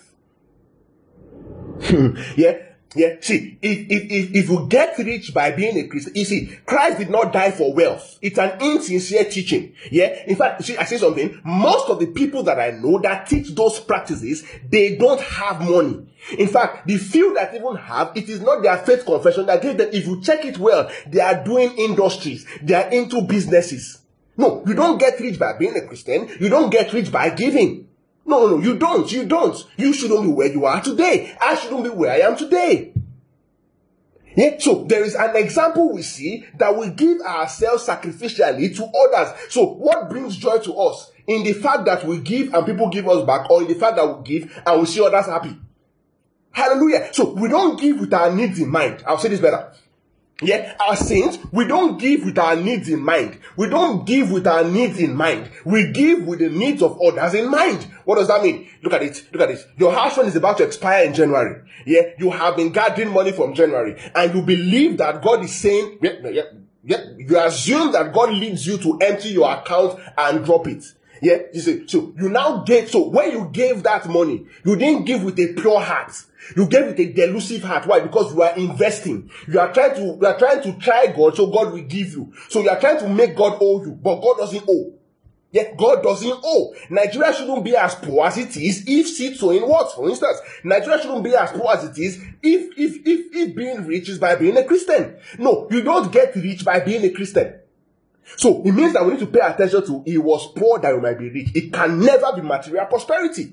yeah, yeah. See, if, if, if, if you get rich by being a Christian, you see, Christ did not die for wealth. It's an insincere teaching. Yeah. In fact, see, I say something. Most of the people that I know that teach those practices, they don't have money. In fact, the few that even have, it is not their faith confession that gave them. If you check it well, they are doing industries. They are into businesses. No, you don't get rich by being a Christian. You don't get rich by giving. No, no, no, you don't. You don't. You shouldn't be where you are today. I shouldn't be where I am today. Yeah, so there is an example we see that we give ourselves sacrificially to others. So what brings joy to us? In the fact that we give and people give us back, or in the fact that we give and we see others happy? Hallelujah. So we don't give with our needs in mind. I'll say this better. Yeah, as saints, we don't give with our needs in mind. We don't give with our needs in mind. We give with the needs of others in mind. What does that mean? Look at it. Look at it. Your house rent is about to expire in January. Yeah, you have been gathering money from January, and you believe that God is saying, yeah, yeah, yeah. You assume that God leads you to empty your account and drop it. Yeah, you see, so you now gave, so when you gave that money, you didn't give with a pure heart. You gave with a delusive heart. Why? Because you are investing. You are trying to, you are trying to try God, so God will give you. So you are trying to make God owe you, but God doesn't owe. Yeah, God doesn't owe. Nigeria shouldn't be as poor as it is if seed sowing works. For instance, Nigeria shouldn't be as poor as it is if, if, if, if being rich is by being a Christian. No, you don't get rich by being a Christian. So it means that we need to pay attention to, he was poor that we might be rich. It can never be material prosperity.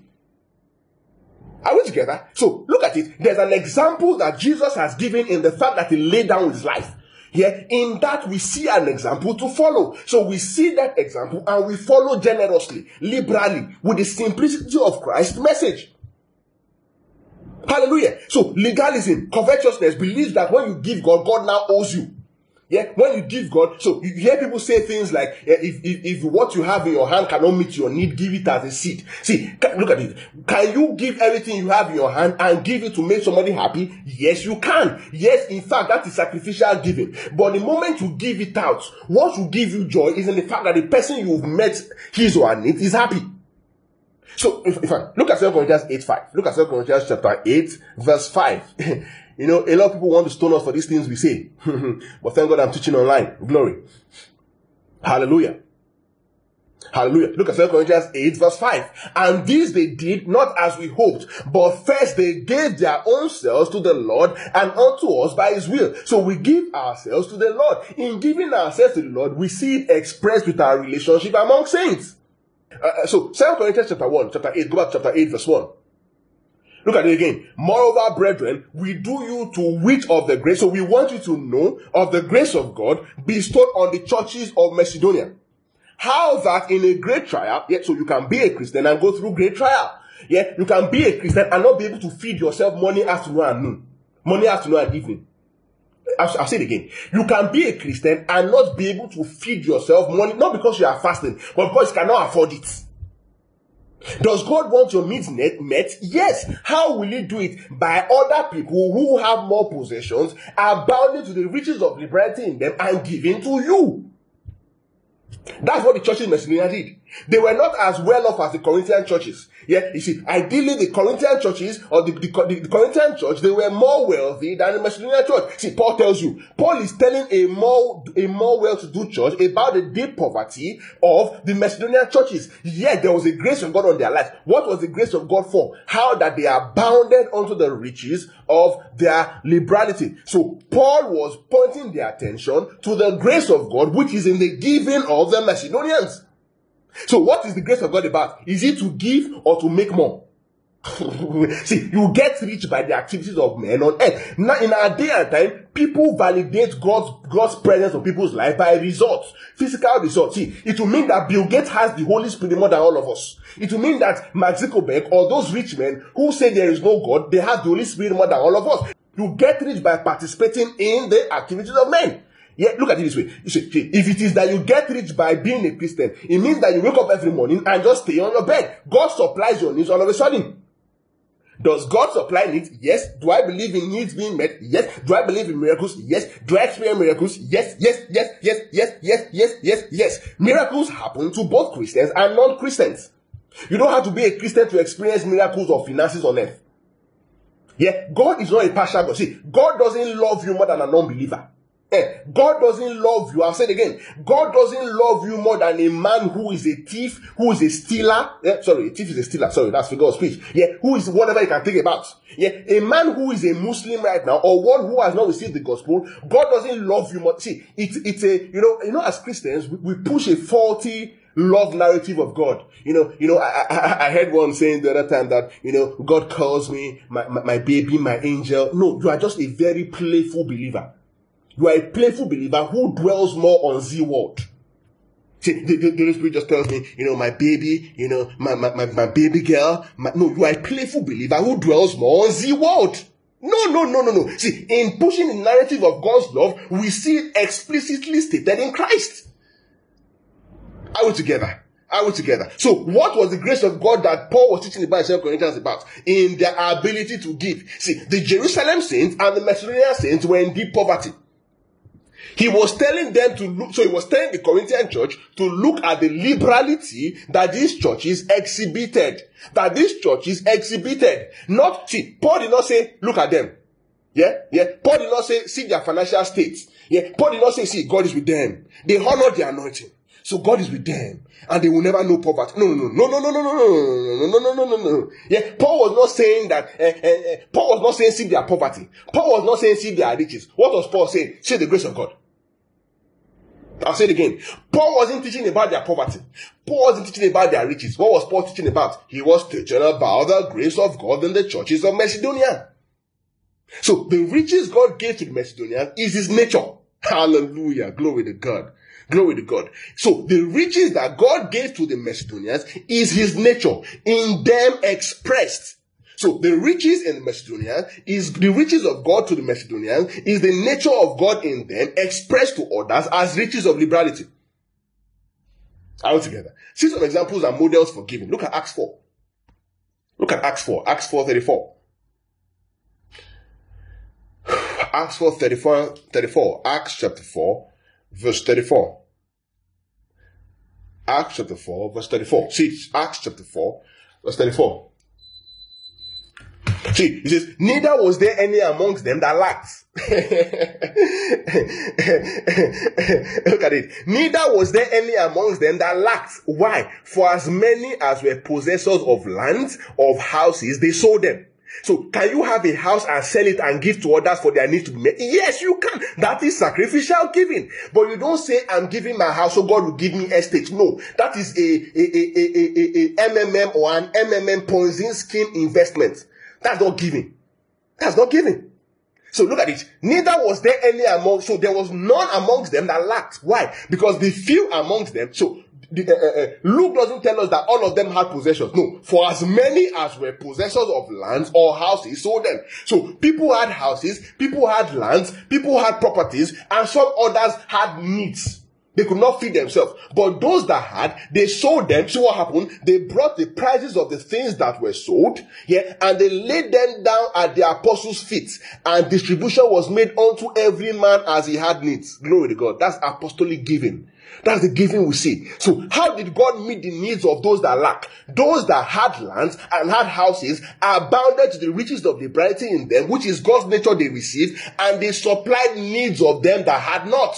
Are we together? So look at it. There's an example that Jesus has given in the fact that he laid down his life. Yeah, in that we see an example to follow. So we see that example and we follow generously, liberally, with the simplicity of Christ's message. Hallelujah. So legalism, covetousness, believes that when you give God, God now owes you. Yeah, when you give God, so you hear people say things like, yeah, if, if if what you have in your hand cannot meet your need, give it as a seed. See, look at it. Can you give everything you have in your hand and give it to make somebody happy? Yes, you can. Yes, in fact, that is sacrificial giving. But the moment you give it out, what will give you joy is in the fact that the person you've met, his or her need, is happy. So, if, if I look at Second Corinthians eight five, look at Second Corinthians chapter eight, verse five. You know, a lot of people want to stone us for these things we say. But thank God I'm teaching online. Glory. Hallelujah. Hallelujah. Look at Second Corinthians eight verse five. And this they did not as we hoped, but first they gave their own selves to the Lord and unto us by his will. So we give ourselves to the Lord. In giving ourselves to the Lord, we see it expressed with our relationship among saints. Uh, so Second Corinthians chapter one, chapter eight, go back to chapter eight verse one. Look at it again. Moreover, brethren, we do you to wit of the grace. So we want you to know of the grace of God bestowed on the churches of Macedonia. How that in a great trial, yeah, so you can be a Christian and go through great trial. Yeah, you can be a Christian and not be able to feed yourself morning, afternoon, and noon. Morning, afternoon, and evening. I'll, I'll say it again. You can be a Christian and not be able to feed yourself morning, not because you are fasting, but because you cannot afford it. Does God want your needs met? Yes. How will he do it? By other people who have more possessions, abounding to the riches of liberality in them and giving to you. That's what the church in Macedonia did. They were not as well off as the Corinthian churches. Yeah, you see, ideally the Corinthian churches or the, the, the, the Corinthian church, they were more wealthy than the Macedonian church. See, Paul tells you, Paul is telling a more a more well-to-do church about the deep poverty of the Macedonian churches. Yet there was a grace of God on their lives. What was the grace of God for? How that they are bounded unto the riches of their liberality. So Paul was pointing their attention to the grace of God, which is in the giving of the Macedonians. So what is the grace of God about? Is it to give or to make more? See, you get rich by the activities of men on earth. Now, in our day and time, people validate God's, God's presence on people's life by results, physical results. See, it will mean that Bill Gates has the Holy Spirit more than all of us. It will mean that Mark Zuckerberg or those rich men who say there is no God, they have the Holy Spirit more than all of us. You get rich by participating in the activities of men. Yeah, look at it this way. You see, if it is that you get rich by being a Christian, it means that you wake up every morning and just stay on your bed. God supplies your needs all of a sudden. Does God supply needs? Yes. Do I believe in needs being met? Yes. Do I believe in miracles? Yes. Do I experience miracles? Yes, yes, yes, yes, yes, yes, yes, yes, yes. Miracles happen to both Christians and non-Christians. You don't have to be a Christian to experience miracles or finances on earth. Yeah, God is not a partial God. See, God doesn't love you more than a non-believer. Eh, God doesn't love you. I'll say it again. God doesn't love you more than a man who is a thief, who is a stealer. Yeah, sorry, a thief is a stealer. Sorry, that's figure of speech. Yeah, who is whatever you can think about. Yeah, a man who is a Muslim right now, or one who has not received the gospel, God doesn't love you more. See, it's it's a you know you know as Christians we, we push a faulty love narrative of God. You know, you know, I, I, I heard one saying the other time that, you know, God calls me my, my, my baby, my angel. No, you are just a very playful believer. You are a playful believer who dwells more on Z word. See, the, the, the Holy Spirit just tells me, you know, my baby, you know, my, my, my, my baby girl. My, no, you are a playful believer who dwells more on Z word. No, no, no, no, no. See, in pushing the narrative of God's love, we see it explicitly stated in Christ. Are we together? Are we together? So, what was the grace of God that Paul was teaching about in Second Corinthians about? In their ability to give. See, the Jerusalem saints and the Macedonian saints were in deep poverty. He was telling them to look, so he was telling the Corinthian church to look at the liberality that these churches exhibited. That these churches exhibited. Not, see, Paul did not say, look at them. Yeah, yeah. Paul did not say, see their financial state. Yeah, Paul did not say, see, God is with them. They honored the anointing. So God is with them. And they will never know poverty. No, no, no, no, no, no, no, no, no, no, no, no, no. Yeah, Paul was not saying that, uh, uh, uh, Paul was not saying see their poverty. Paul was not saying see their riches. What was Paul saying? See the grace of God. I'll say it again. Paul wasn't teaching about their poverty. Paul wasn't teaching about their riches. What was Paul teaching about? He was teaching about the grace of God in the churches of Macedonia. So the riches God gave to the Macedonians is his nature. Hallelujah. Glory to God. Glory to God. So the riches that God gave to the Macedonians is his nature in them expressed. So the riches in the Macedonians is the riches of God to the Macedonians is the nature of God in them expressed to others as riches of liberality. All together. See some examples and models for giving. Look at Acts four. Look at Acts four. Acts four thirty-four. Acts four thirty-four. thirty-four. Acts chapter four, verse thirty-four. Acts chapter four, verse thirty-four. See, Acts chapter four, verse thirty-four. See, he says, neither was there any amongst them that lacked. Look at it. Neither was there any amongst them that lacked. Why? For as many as were possessors of lands, of houses, they sold them. So, can you have a house and sell it and give to others for their needs to be met? Yes, you can. That is sacrificial giving. But you don't say, I'm giving my house so God will give me estate. No, that is a, a, a, a, a, a M M M or an M M M Ponzi scheme investment. That's not giving. That's not giving. So look at it. Neither was there any among, so there was none amongst them that lacked. Why? Because the few amongst them, so the, uh, uh, Luke doesn't tell us that all of them had possessions. No. For as many as were possessors of lands or houses, sold them. So people had houses, people had lands, people had properties, and some others had needs. They could not feed themselves. But those that had, they sold them. See what happened? They brought the prices of the things that were sold, yeah, and they laid them down at the apostles' feet. And distribution was made unto every man as he had needs. Glory to God. That's apostolic giving. That's the giving we see. So how did God meet the needs of those that lack? Those that had lands and had houses abounded to the riches of liberality in them, which is God's nature they received, and they supplied needs of them that had not.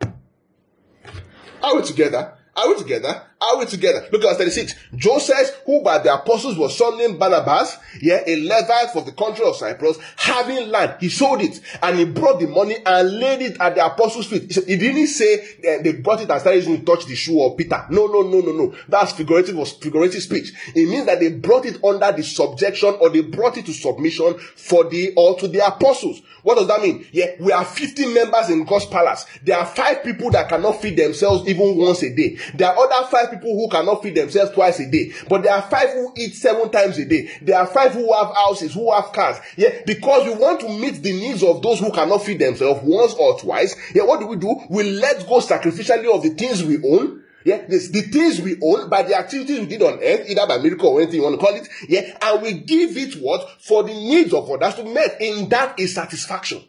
Are we together? Are we together? Are we together? Look at verse thirty-six. Joseph, who by the apostles was surnamed Barnabas, yeah, a Levite from the country of Cyprus, having land, he sold it, and he brought the money and laid it at the apostles' feet. He didn't say uh, they brought it and started using to touch the shoe of Peter. No, no, no, no, no. That's figurative, was figurative speech. It means that they brought it under the subjection, or they brought it to submission for the or to the apostles. What does that mean? Yeah, we are fifty members in God's palace. There are five people that cannot feed themselves even once a day. There are other five people who cannot feed themselves twice a day. But there are five who eat seven times a day. There are five who have houses, who have cars. Yeah, because we want to meet the needs of those who cannot feed themselves once or twice. Yeah, what do we do? We let go sacrificially of the things we own. Yeah, this, the things we own by the activities we did on earth, either by miracle or anything you want to call it. Yeah, and we give it what? For the needs of others to be met. In that is satisfaction.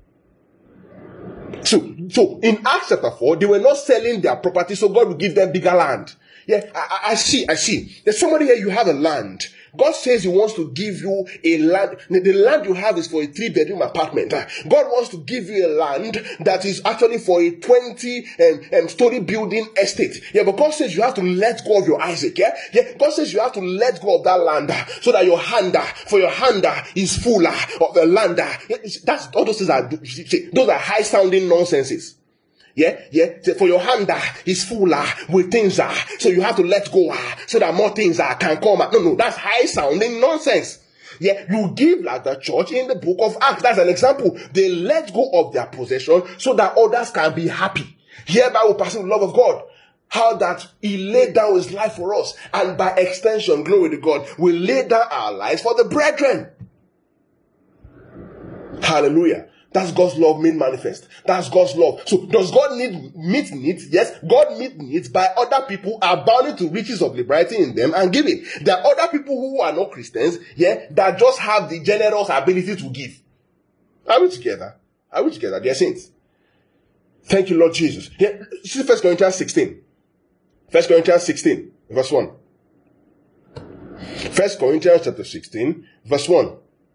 So, so in Acts chapter four, they were not selling their property, so God will give them bigger land. Yeah, I, I see, I see. There's somebody here, you have a land. God says he wants to give you a land. The land you have is for a three-bedroom apartment. God wants to give you a land that is actually for a twenty-story um, um, building estate. Yeah, but God says you have to let go of your Isaac. Yeah, yeah. God says you have to let go of that land so that your hand, for your hand is fuller of the land. That's all those things are. Those are high-sounding nonsenses. Yeah, yeah. For your hand is fuller with things, uh, so you have to let go uh, so that more things uh, can come. No, no, that's high sounding nonsense. Yeah, you give like the church in the book of Acts. That's an example. They let go of their possession so that others can be happy. Hereby we pursue the love of God. How that he laid down his life for us, and by extension, glory to God, we lay down our lives for the brethren. Hallelujah. That's God's love made manifest. That's God's love. So does God need meet needs? Yes, God meet needs by other people abounding to riches of liberality in them and giving. There are other people who are not Christians, yeah, that just have the generous ability to give. Are we together? Are we together, dear saints? Thank you, Lord Jesus. Yeah, see First Corinthians sixteen. First Corinthians sixteen, verse one. First Corinthians chapter sixteen, verse one.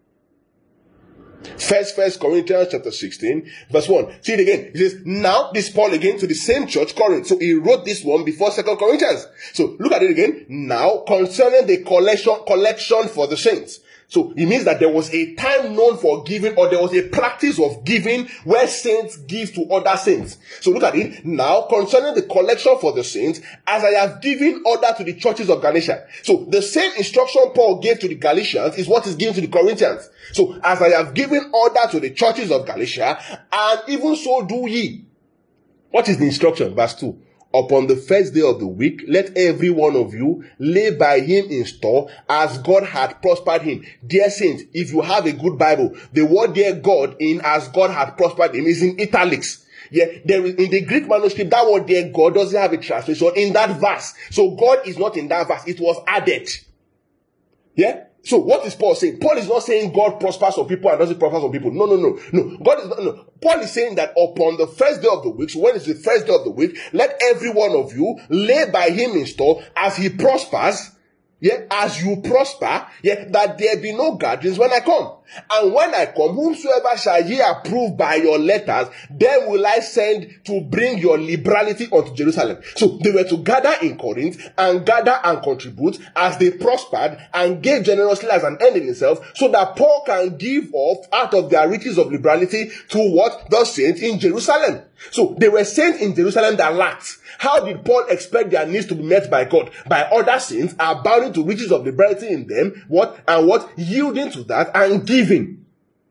First, First Corinthians chapter sixteen, verse one. See it again. It says, now this Paul again to the same church, Corinth. So he wrote this one before Second Corinthians. So look at it again. Now concerning the collection, collection for the saints. So it means that there was a time known for giving, or there was a practice of giving where saints give to other saints. So look at it. Now concerning the collection for the saints, as I have given order to the churches of Galatia. So the same instruction Paul gave to the Galatians is what is given to the Corinthians. So as I have given order to the churches of Galatia, and even so do ye. What is the instruction? Verse two. Upon the first day of the week, let every one of you lay by him in store as God had prospered him. Dear saints, if you have a good Bible, the word dear God in as God had prospered him is in italics. Yeah, there is in the Greek manuscript, that word dear God doesn't have a translation in that verse. So God is not in that verse. It was added. Yeah? So what is Paul saying? Paul is not saying God prospers some people and doesn't prosper some people. No, no, no. No. God is not, no. Paul is saying that upon the first day of the week, so when it's the first day of the week, let every one of you lay by him in store as he prospers. Yeah, as you prosper, yeah, that there be no gatherings when I come. And when I come, whomsoever shall ye approve by your letters, then will I send to bring your liberality unto Jerusalem. So they were to gather in Corinth and gather and contribute as they prospered and gave generously as an end in itself, so that Paul can give off out of their riches of liberality to what? The saints in Jerusalem. So they were saints in Jerusalem that lacked. How did Paul expect their needs to be met by God? By other saints abounding to riches of liberality in them, what? And what? Yielding to that and giving.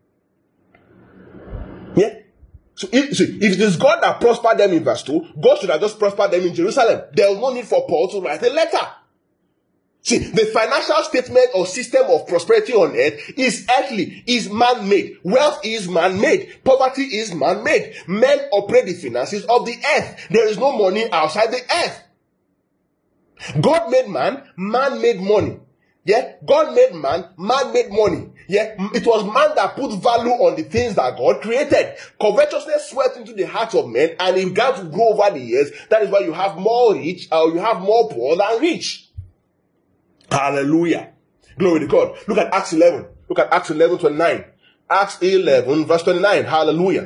Yeah? So if, so if it is God that prospered them in verse two, God should have just prospered them in Jerusalem. There was no need for Paul to write a letter. See, the financial statement or system of prosperity on earth is earthly, is man-made. Wealth is man-made. Poverty is man-made. Men operate the finances of the earth. There is no money outside the earth. God made man, man made money. Yeah, God made man, man made money. Yeah, it was man that put value on the things that God created. Covetousness swept into the hearts of men and it began to grow over the years. That is why you have more rich or you have more poor than rich. Hallelujah. Glory to God. Look at Acts eleven. Look at Acts eleven twenty-nine. Acts eleven verse twenty-nine. Hallelujah.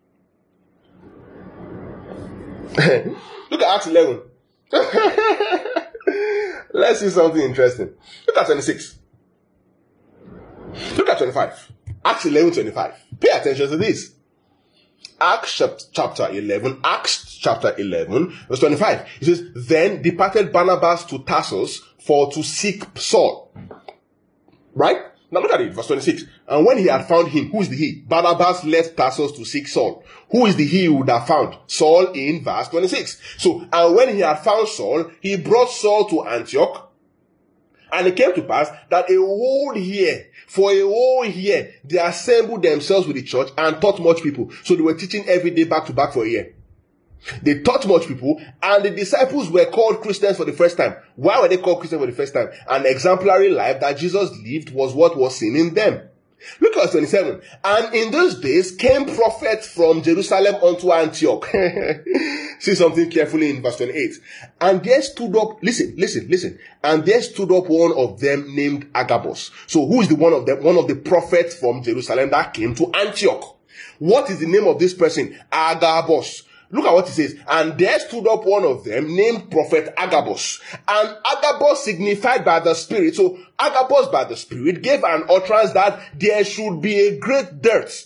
Look at Acts eleven. Let's see something interesting. Look at twenty-six. Look at twenty-five. Acts eleven twenty-five. Pay attention to this. Acts chapter eleven. Acts chapter eleven verse twenty-five. It says, then departed Barnabas to Tarsus for to seek Saul. Right? Now look at it. Verse twenty-six. And when he had found him, who is the he? Barnabas left Tarsus to seek Saul. Who is the he who would have found? Saul in verse twenty-six. So, and when he had found Saul, he brought Saul to Antioch. And it came to pass that a whole year, for a whole year, they assembled themselves with the church and taught much people. So they were teaching every day back to back for a year. They taught much people, and the disciples were called Christians for the first time. Why were they called Christians for the first time? An exemplary life that Jesus lived was what was seen in them. Look at verse twenty-seven. And in those days came prophets from Jerusalem unto Antioch. See something carefully in verse twenty-eight. And there stood up, listen, listen, listen. And there stood up one of them named Agabus. So who is the one of them? One of the prophets from Jerusalem that came to Antioch. What is the name of this person? Agabus. Look at what it says. And there stood up one of them named Prophet Agabus. And Agabus signified by the Spirit. So Agabus by the Spirit gave an utterance that there should be a great dearth.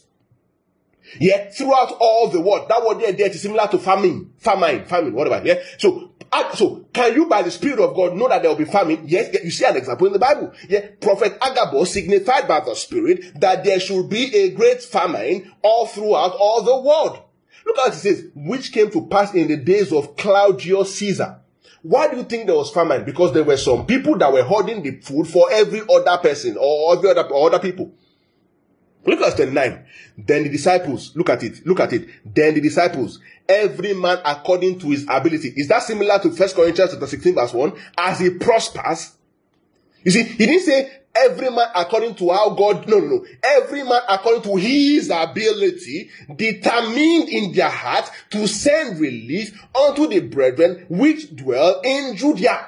Yeah, throughout all the world. That word there, dearth is similar to famine. Famine, famine, whatever. Yeah. So, so can you by the Spirit of God know that there will be famine? Yes, you see an example in the Bible. Yeah, Prophet Agabus signified by the Spirit that there should be a great famine all throughout all the world. Look at what it says, which came to pass in the days of Claudius Caesar. Why do you think there was famine? Because there were some people that were hoarding the food for every other person or every other, or other people. Look at twenty-nine. Then the disciples, look at it, look at it. Then the disciples, every man according to his ability. Is that similar to First Corinthians chapter sixteen verse one? As he prospers. You see, he didn't say every man according to how God, no, no, no. Every man according to his ability determined in their heart to send relief unto the brethren which dwell in Judea.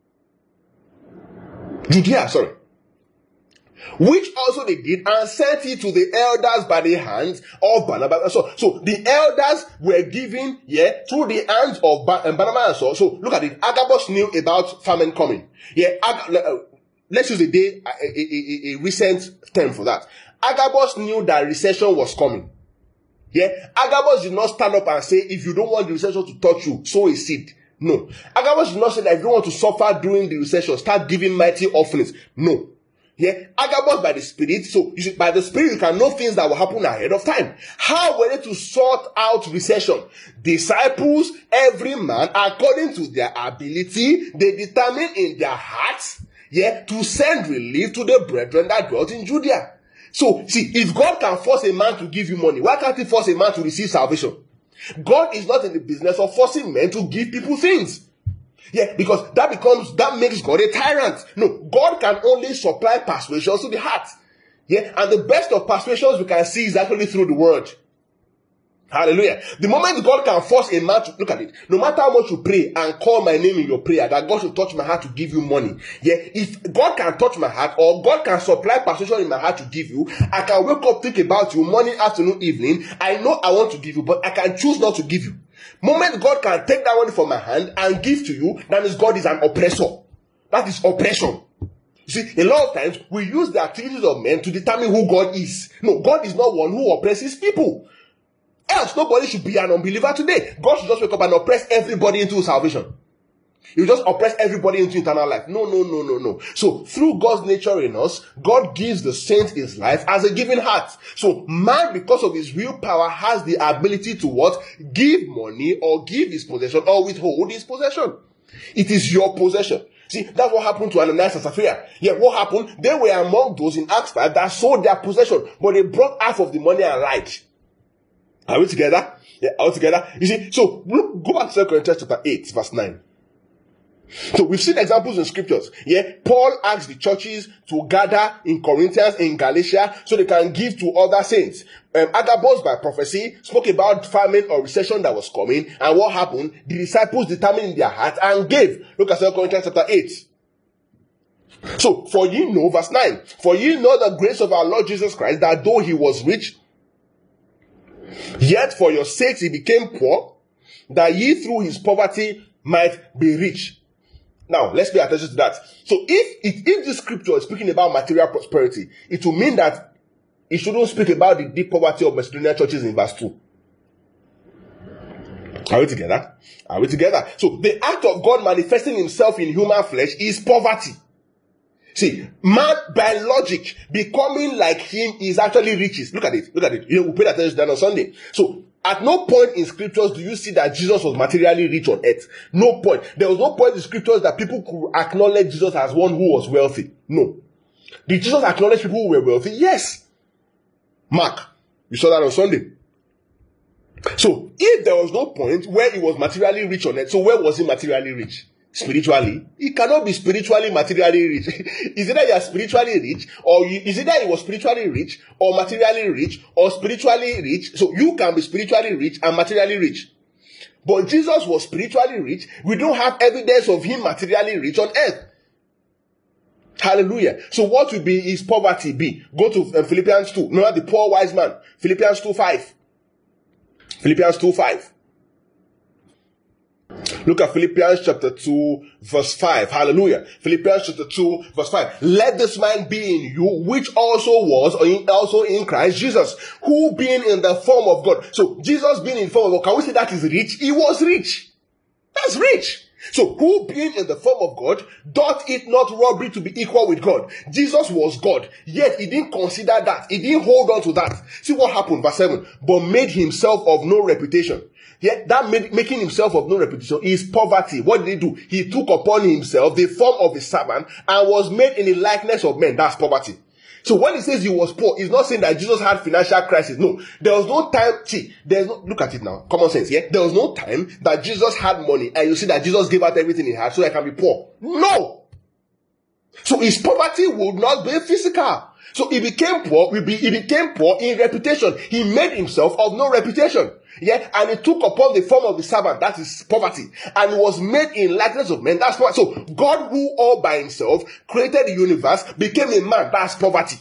Judea, sorry. Which also they did and sent it to the elders by the hands of Barnabas. So, so the elders were given, yeah, through the hands of Barnabas and Saul. So look at it. Agabus knew about famine coming. Yeah, Ag- let's use a day, a, a, a, a recent term for that. Agabus knew that recession was coming. Yeah, Agabus did not stand up and say, if you don't want the recession to touch you, sow a seed. No. Agabus did not say that if you don't want to suffer during the recession, start giving mighty offerings. No. Yeah, Agabus by the Spirit. So you see, by the Spirit, you can know things that will happen ahead of time. How were they to sort out recession? Disciples, every man, according to their ability, they determine in their hearts, yeah, to send relief to the brethren that dwelt in Judea. So, see, if God can force a man to give you money, why can't he force a man to receive salvation? God is not in the business of forcing men to give people things. Yeah, because that becomes, that makes God a tyrant. No, God can only supply persuasions to the heart. Yeah, and the best of persuasions we can see is actually through the word. Hallelujah. The moment God can force a man to, look at it, no matter how much you pray and call my name in your prayer, that God should touch my heart to give you money. Yeah, if God can touch my heart or God can supply persuasion in my heart to give you, I can wake up, think about you morning, afternoon, evening. I know I want to give you, but I can choose not to give you. Moment God can take that money from my hand and give to you, that means God is an oppressor. That is oppression. You see, a lot of times we use the activities of men to determine who God is. No, God is not one who oppresses people. Else, nobody should be an unbeliever today. God should just wake up and oppress everybody into salvation. You just oppress everybody into eternal life. No, no, no, no, no. So, through God's nature in us, God gives the saint his life as a giving heart. So, man, because of his willpower, has the ability to what? Give money or give his possession or withhold his possession. It is your possession. See, that's what happened to Ananias and Sapphira. Yeah, what happened? They were among those in Acts five that sold their possession, but they brought half of the money and lied. Are we together? Yeah, are we together? You see, so look, go back to Second Corinthians chapter eight, verse nine. So we've seen examples in scriptures. Yeah, Paul asked the churches to gather in Corinthians, in Galatia, so they can give to other saints. Um, Agabus by prophecy spoke about famine or recession that was coming, and what happened? The disciples determined in their hearts and gave. Look at Second Corinthians chapter eight. So, for ye know, verse nine, for ye know the grace of our Lord Jesus Christ, that though he was rich, yet for your sakes he became poor, that ye through his poverty might be rich. Now, let's pay attention to that. So, if it, if the scripture is speaking about material prosperity, it will mean that it shouldn't speak about the deep poverty of Macedonian churches in verse two. Are we together? Are we together? So, the act of God manifesting himself in human flesh is poverty. See, man, by logic, becoming like him is actually riches. Look at it. Look at it. You know, we paid attention to that on Sunday. So, at no point in scriptures do you see that Jesus was materially rich on earth. No point. There was no point in scriptures that people could acknowledge Jesus as one who was wealthy. No. Did Jesus acknowledge people who were wealthy? Yes. Mark, you saw that on Sunday. So, if there was no point where he was materially rich on earth, so where was he materially rich? Spiritually? He cannot be spiritually materially rich. Is it that you are spiritually rich, or you, is it that he was spiritually rich, or materially rich, or spiritually rich? So you can be spiritually rich and materially rich. But Jesus was spiritually rich. We don't have evidence of him materially rich on earth. Hallelujah. So what will be his poverty be? Go to uh, Philippians two. Remember the poor wise man. Philippians two five. Philippians two five. Look at Philippians chapter two, verse five. Hallelujah. Philippians chapter two, verse five. Let this mind be in you, which also was or in, also in Christ Jesus, who being in the form of God. So, Jesus being in the form of God, can we say that is rich? He was rich. That's rich. So, who being in the form of God, doth it not robbery to be equal with God? Jesus was God, yet he didn't consider that. He didn't hold on to that. See what happened, verse seven. But made himself of no reputation. Yeah, that made, making himself of no reputation is poverty. What did he do? He took upon himself the form of a servant and was made in the likeness of men. That's poverty. So when he says he was poor, he's not saying that Jesus had financial crisis. No, there was no time. See, there's no, look at it now. Common sense, yeah? There was no time that Jesus had money and you see that Jesus gave out everything he had so I can be poor. No! So his poverty would not be physical. So he became poor, he became poor in reputation. He made himself of no reputation. Yeah, and he took upon the form of the servant, that is poverty, and was made in likeness of men. That's why. So God, who all by himself created the universe, became a man. That's poverty.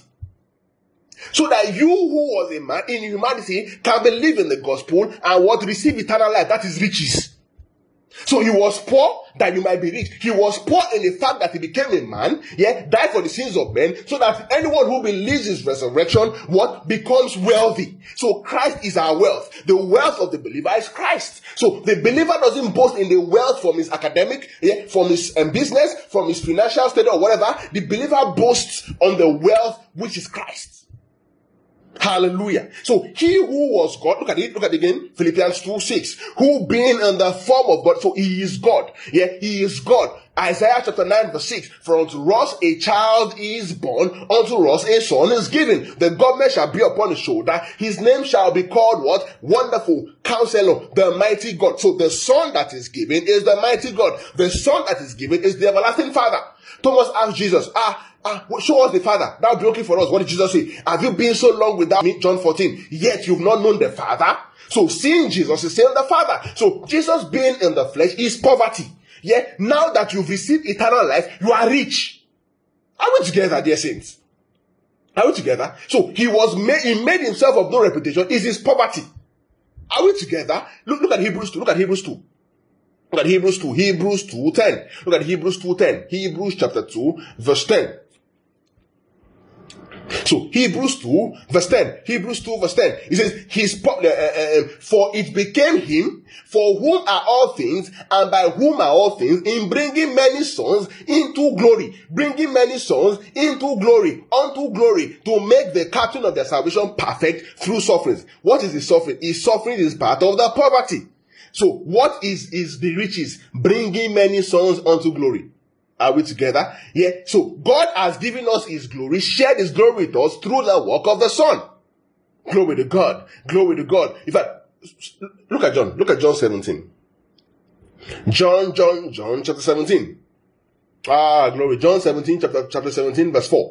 So that you, who was a man in humanity, can believe in the gospel and what receive eternal life. That is riches. So he was poor that you might be rich. He was poor in the fact that he became a man, yeah, died for the sins of men, so that anyone who believes his resurrection, what, becomes wealthy. So Christ is our wealth. The wealth of the believer is Christ. So the believer doesn't boast in the wealth from his academic, yeah, from his um, business, from his financial state or whatever. The believer boasts on the wealth which is Christ. Hallelujah. So he who was God, look at it, look at it again, Philippians two six, who being in the form of God, so he is God. Yeah, he is God. Isaiah chapter nine verse six, for unto us a child is born, unto us a son is given. The government shall be upon his shoulder. His name shall be called what? Wonderful Counselor, the mighty God. So the son that is given is the mighty God. The son that is given is the everlasting Father. Thomas asked Jesus, ah, Ah, show us the Father. That will be okay for us. What did Jesus say? Have you been so long without me? John fourteen. Yet you've not known the Father. So seeing Jesus is seeing the Father. So Jesus being in the flesh is poverty. Yeah. Now that you've received eternal life, you are rich. Are we together, dear saints? Are we together? So he was made, he made himself of no reputation. Is his poverty. Are we together? Look, look at Hebrews two. Look at Hebrews two. Look at Hebrews two. Hebrews two ten. Look at Hebrews two ten. Hebrews chapter two, verse ten. So Hebrews two verse ten. Hebrews two verse ten. It says, "His uh, uh, for it became him, for whom are all things, and by whom are all things, in bringing many sons into glory, bringing many sons into glory, unto glory, to make the captain of their salvation perfect through sufferings." What is the suffering? His suffering is part of the poverty. So what is is the riches? Bringing many sons unto glory. Are we together? Yeah. So God has given us his glory, shared his glory with us through the work of the Son. Glory to God. Glory to God. In fact, look at John. Look at John seventeen. John, John, John chapter seventeen. Ah, glory. John seventeen, chapter, chapter seventeen, verse four.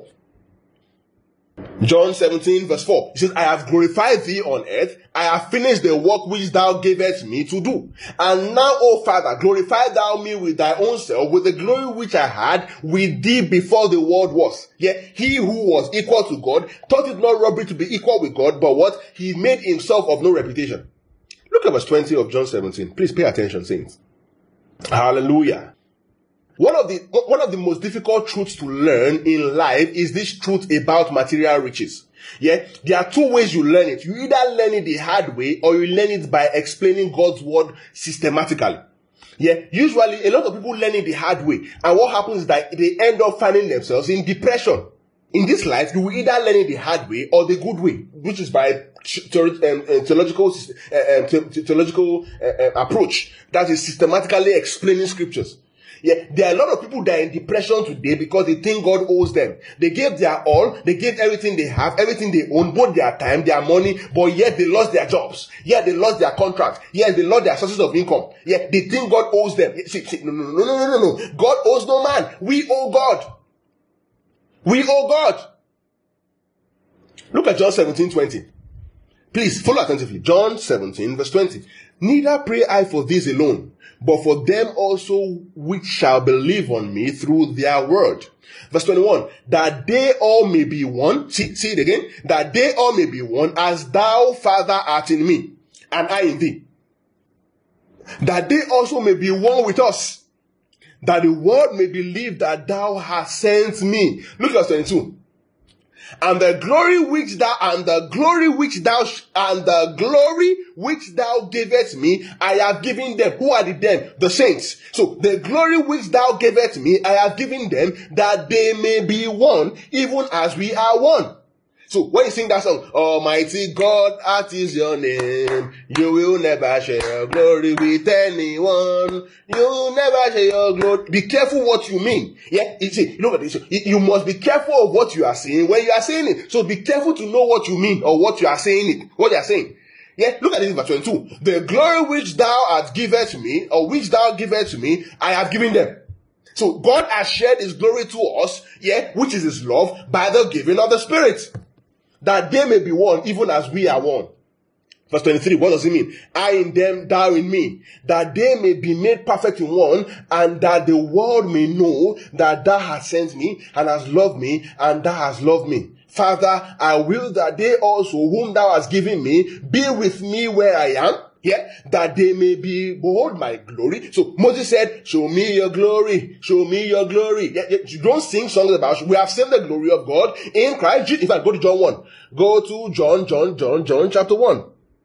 John seventeen, verse four. It says, I have glorified thee on earth. I have finished the work which thou gavest me to do. And now, O Father, glorify thou me with thy own self, with the glory which I had with thee before the world was. Yet he who was equal to God thought it not robbery to be equal with God, but what? He made himself of no reputation. Look at verse twenty of John seventeen. Please pay attention, saints. Hallelujah. One of the one of the most difficult truths to learn in life is this truth about material riches. Yeah, there are two ways you learn it. You either learn it the hard way or you learn it by explaining God's word systematically. Yeah, usually a lot of people learn it the hard way, and what happens is that they end up finding themselves in depression. In this life, you will either learn it the hard way or the good way, which is by theological theological approach that is systematically explaining scriptures. Yeah, there are a lot of people that are in depression today because they think God owes them. They gave their all, they gave everything they have, everything they own, both their time, their money, but yet they lost their jobs. Yet they lost their contracts. Yet they lost their sources of income. Yet they think God owes them. See, see, no, no, no, no, no, no, no. God owes no man. We owe God. We owe God. Look at John seventeen twenty. Please follow attentively. John seventeen verse twenty. Neither pray I for these alone, but for them also which shall believe on me through their word. Verse twenty-one, that they all may be one. See, see it again. That they all may be one, as thou, Father, art in me, and I in thee. That they also may be one with us, that the world may believe that thou hast sent me. Look at verse twenty-two. And the glory which thou, and the glory which thou, and the glory which thou gavest me, I have given them. Who are the them? The saints. So the glory which thou gavest me, I have given them, that they may be one, even as we are one. So when you sing that song, Almighty God, art is your name. You will never share your glory with anyone. You will never share your glory. Be careful what you mean. Yeah, you see, look at this. You must be careful of what you are saying when you are saying it. So be careful to know what you mean or what you are saying it. What you are saying. Yeah, look at this in verse twenty-two. The glory which thou hast given to me, or which thou givest to me, I have given them. So God has shared his glory to us, yeah, which is his love, by the giving of the Spirit. That they may be one, even as we are one. Verse twenty-three, what does it mean? I in them, thou in me. That they may be made perfect in one, and that the world may know that thou hast sent me, and hast loved me, and thou hast loved me. Father, I will that they also, whom thou hast given me, be with me where I am. Yeah, that they may be, behold my glory. So Moses said, show me your glory, show me your glory. Yeah, yeah, you don't sing songs about, we have seen the glory of God in Christ. In fact, go to John one. Go to John, John, John, John chapter one.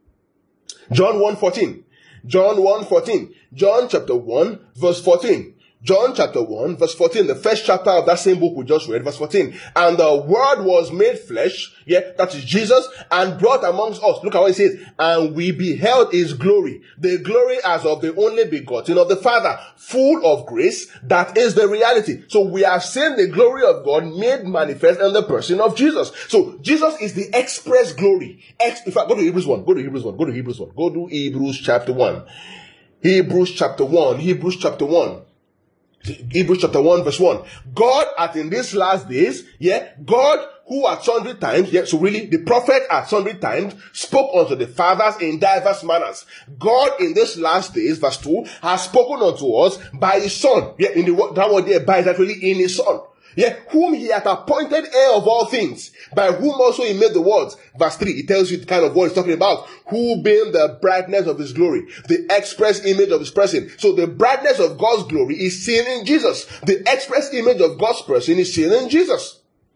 John one fourteen. John one fourteen. John chapter one verse fourteen. John chapter one verse fourteen, the first chapter of that same book we just read, verse fourteen. And the word was made flesh, yeah, that is Jesus, and brought amongst us. Look at what it says. And we beheld his glory, the glory as of the only begotten of the Father, full of grace. That is the reality. So we have seen the glory of God made manifest in the person of Jesus. So Jesus is the express glory. Ex- in fact, go to Hebrews one. Go to Hebrews one. Go to Hebrews one. Go to Hebrews chapter one. Hebrews chapter one. Hebrews chapter one. Hebrews chapter one verse one. God at in these last days, yeah, God who at sundry times, yeah, so really the prophet at sundry times spoke unto the fathers in diverse manners. God in this last days, verse two, has spoken unto us by his son. Yeah, in the that word there, by is actually in his son. Yeah, whom he hath appointed heir of all things, by whom also he made the worlds. Verse three, it tells you the kind of what he's talking about. Who being the brightness of his glory, the express image of his person. So the brightness of God's glory is seen in Jesus. The express image of God's person is seen in Jesus.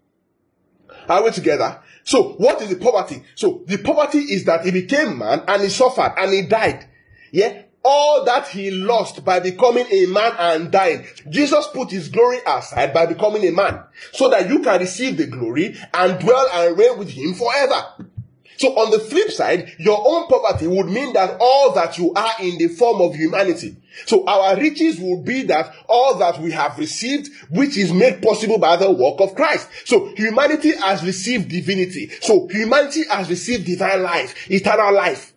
Are we together? So what is the poverty? So the poverty is that he became man and he suffered and he died. Yeah. All that he lost by becoming a man and dying, Jesus put his glory aside by becoming a man, so that you can receive the glory and dwell and reign with him forever. So on the flip side, your own poverty would mean that all that you are in the form of humanity. So our riches would be that all that we have received, which is made possible by the work of Christ. So humanity has received divinity. So humanity has received divine life, eternal life.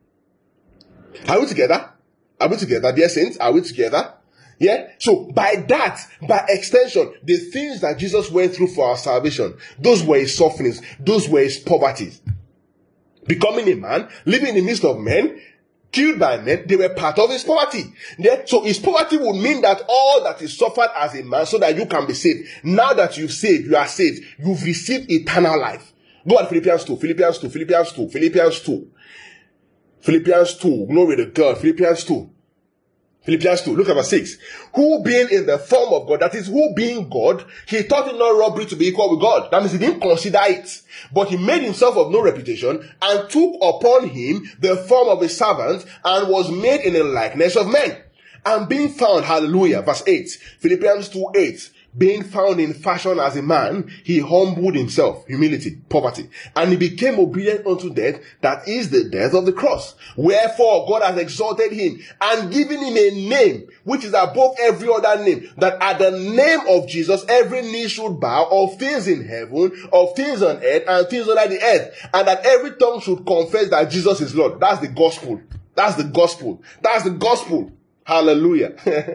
Are we together? Are we together, dear saints? Are we together? Yeah. So by that, by extension, the things that Jesus went through for our salvation, those were his sufferings, those were his poverties. Becoming a man, living in the midst of men, killed by men, they were part of his poverty. Yeah? So his poverty would mean that all that he suffered as a man so that you can be saved. Now that you've saved, you are saved. You've received eternal life. Go at Philippians two, Philippians two, Philippians two, Philippians two. Philippians two, glory to God, Philippians two. Philippians two, look at verse six. Who being in the form of God, that is, who being God, he thought it not robbery to be equal with God. That means he didn't consider it. But he made himself of no reputation and took upon him the form of a servant and was made in the likeness of men. And being found, hallelujah, verse eight, Philippians two eight. Being found in fashion as a man, he humbled himself, humility, poverty, and he became obedient unto death, that is the death of the cross. Wherefore God has exalted him and given him a name which is above every other name, that at the name of Jesus every knee should bow, of things in heaven, of things on earth, and things under the earth, and that every tongue should confess that Jesus is Lord. That's the gospel. That's the gospel. That's the gospel. Hallelujah.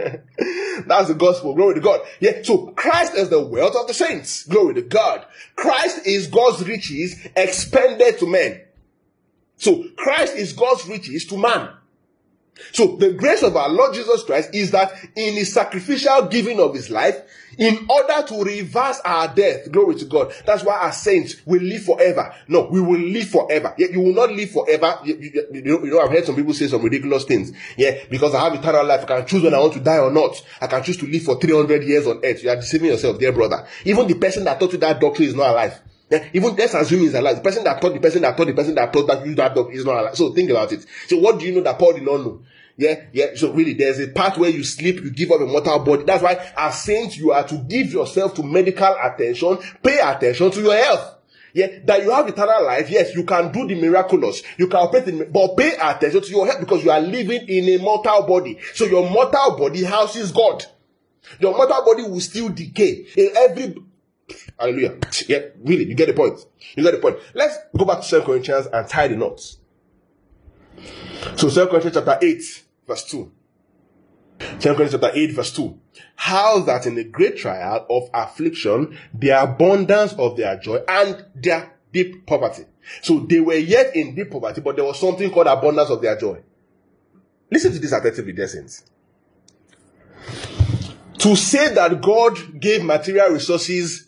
That's the gospel. Glory to God. Yeah. So Christ is the wealth of the saints. Glory to God. Christ is God's riches expended to men. So Christ is God's riches to man. So the grace of our Lord Jesus Christ is that in his sacrificial giving of his life, in order to reverse our death, glory to God. That's why our saints will live forever. No, we will live forever. Yeah, you will not live forever. You, you, you, know, you know, I've heard some people say some ridiculous things. Yeah, because I have eternal life, I can choose when I want to die or not. I can choose to live for three hundred years on earth. You are deceiving yourself, dear brother. Even the person that taught you that doctrine is not alive. Yeah, even let's assume he's alive. The person that taught the person that taught the person that taught that you that doctrine is not alive. So think about it. So what do you know that Paul did not know? Yeah, yeah. So really, there's a part where you sleep, you give up a mortal body. That's why, as saints, you are to give yourself to medical attention, pay attention to your health. Yeah, that you have eternal life. Yes, you can do the miraculous, you can operate in, but pay attention to your health because you are living in a mortal body. So your mortal body houses God. Your mortal body will still decay. In every hallelujah. Yeah, really, you get the point. You get the point. Let's go back to Second Corinthians and tie the knots. So Second Corinthians chapter eight, verse two. Second Corinthians chapter eight, verse two. How that in the great trial of affliction, the abundance of their joy and their deep poverty. So they were yet in deep poverty, but there was something called abundance of their joy. Listen to this attentively, dear saints. To say that God gave material resources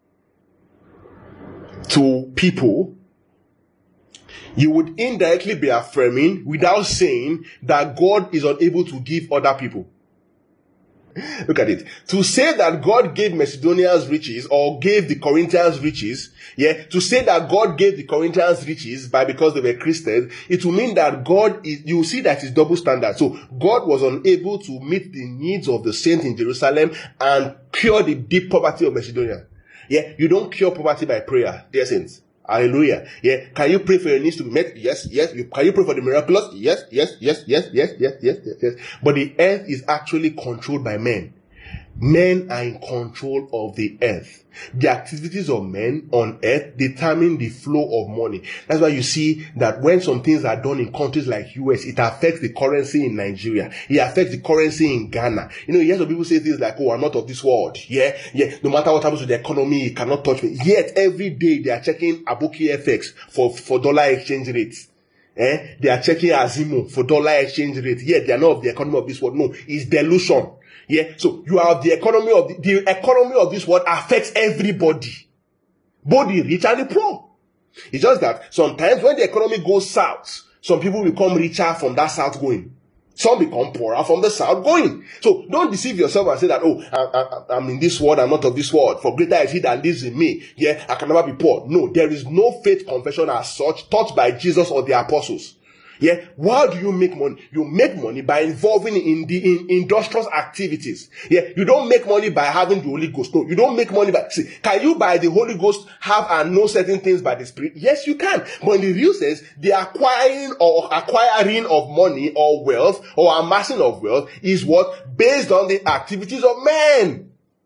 to people, you would indirectly be affirming without saying that God is unable to give other people. Look at it. To say that God gave Macedonians riches or gave the Corinthians riches, yeah, to say that God gave the Corinthians riches by because they were Christians, it will mean that God is, you see that it's double standard. So God was unable to meet the needs of the saints in Jerusalem and cure the deep poverty of Macedonia. Yeah, you don't cure poverty by prayer, dear saints. Hallelujah. Yeah. Can you pray for your needs to be met? Yes, yes. You, can you pray for the miraculous? Yes, yes, yes, yes, yes, yes, yes, yes, yes. But the earth is actually controlled by men. Men are in control of the earth. The activities of men on earth determine the flow of money. That's why you see that when some things are done in countries like U S, it affects the currency in Nigeria. It affects the currency in Ghana. You know, you hear some people say things like, oh, I'm not of this world. Yeah, yeah. No matter what happens to the economy, it cannot touch me. Yet every day they are checking Aboki F X for, for dollar exchange rates. Eh? They are checking Azimo for dollar exchange rate. Yet they are not of the economy of this world. No, it's delusion. Yeah, so you are the economy of the, the economy of this world affects everybody, both the rich and the poor. It's just that sometimes when the economy goes south, some people become richer from that south going. Some become poorer from the south going. So don't deceive yourself and say that, oh, I, I, I'm in this world, I'm not of this world. For greater is he that lives in me. Yeah, I can never be poor. No, there is no faith confession as such taught by Jesus or the apostles. Yeah, how do you make money? You make money by involving in the in industrious activities. Yeah, you don't make money by having the Holy Ghost. No, you don't make money by. See, can you by the Holy Ghost have and know certain things by the Spirit? Yes, you can. But in the real sense, the acquiring or acquiring of money or wealth or amassing of wealth is what based on the activities of men.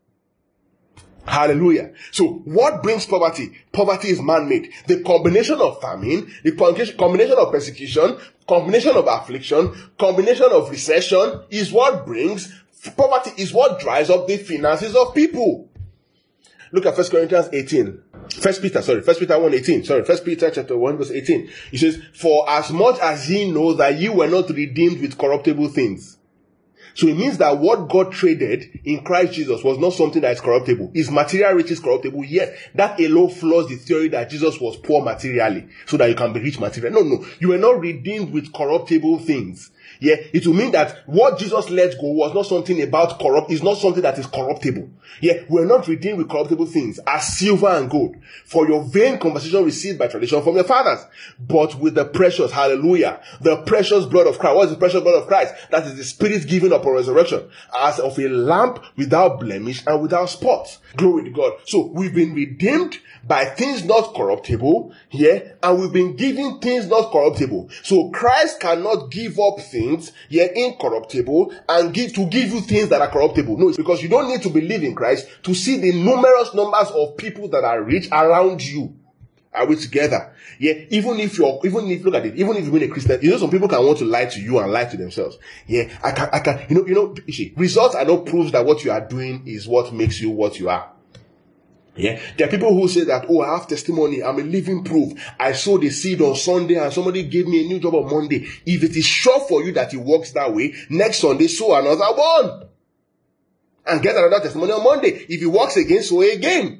Hallelujah. So what brings poverty? Poverty is man-made. The combination of famine, the combination of persecution, combination of affliction, combination of recession is what brings poverty, is what drives up the finances of people. Look at First Corinthians eighteen. First Peter, sorry, First Peter one eighteen. Sorry, First Peter chapter one verse eighteen. It says, "For as much as ye know that ye were not redeemed with corruptible things." So it means that what God traded in Christ Jesus was not something that is corruptible. Is material riches corruptible? Yes. That alone flaws the theory that Jesus was poor materially so that you can be rich materially. No, no. You were not redeemed with corruptible things. Yeah, it will mean that what Jesus let go was not something about corrupt, is not something that is corruptible. Yeah, we're not redeemed with corruptible things as silver and gold, for your vain conversation received by tradition from your fathers, but with the precious, hallelujah, the precious blood of Christ. What is the precious blood of Christ? That is the Spirit given upon resurrection, as of a lamp without blemish and without spot. Glory to God. So we've been redeemed by things not corruptible, yeah, and we've been given things not corruptible. So Christ cannot give up things, yeah, incorruptible, and give to give you things that are corruptible. No, it's because you don't need to believe in Christ to see the numerous numbers of people that are rich around you. Are we together? Yeah, even if you're, even if, look at it, even if you've been a Christian, you know, some people can want to lie to you and lie to themselves. Yeah, I can, I can, you know, you know, you see, results are not proofs that what you are doing is what makes you what you are. Yeah, there are people who say that, oh, I have testimony, I'm a living proof. I sowed a seed on Sunday and somebody gave me a new job on Monday. If it is sure for you that it works that way, next Sunday, sow another one. And get another testimony on Monday. If it works again, sow again.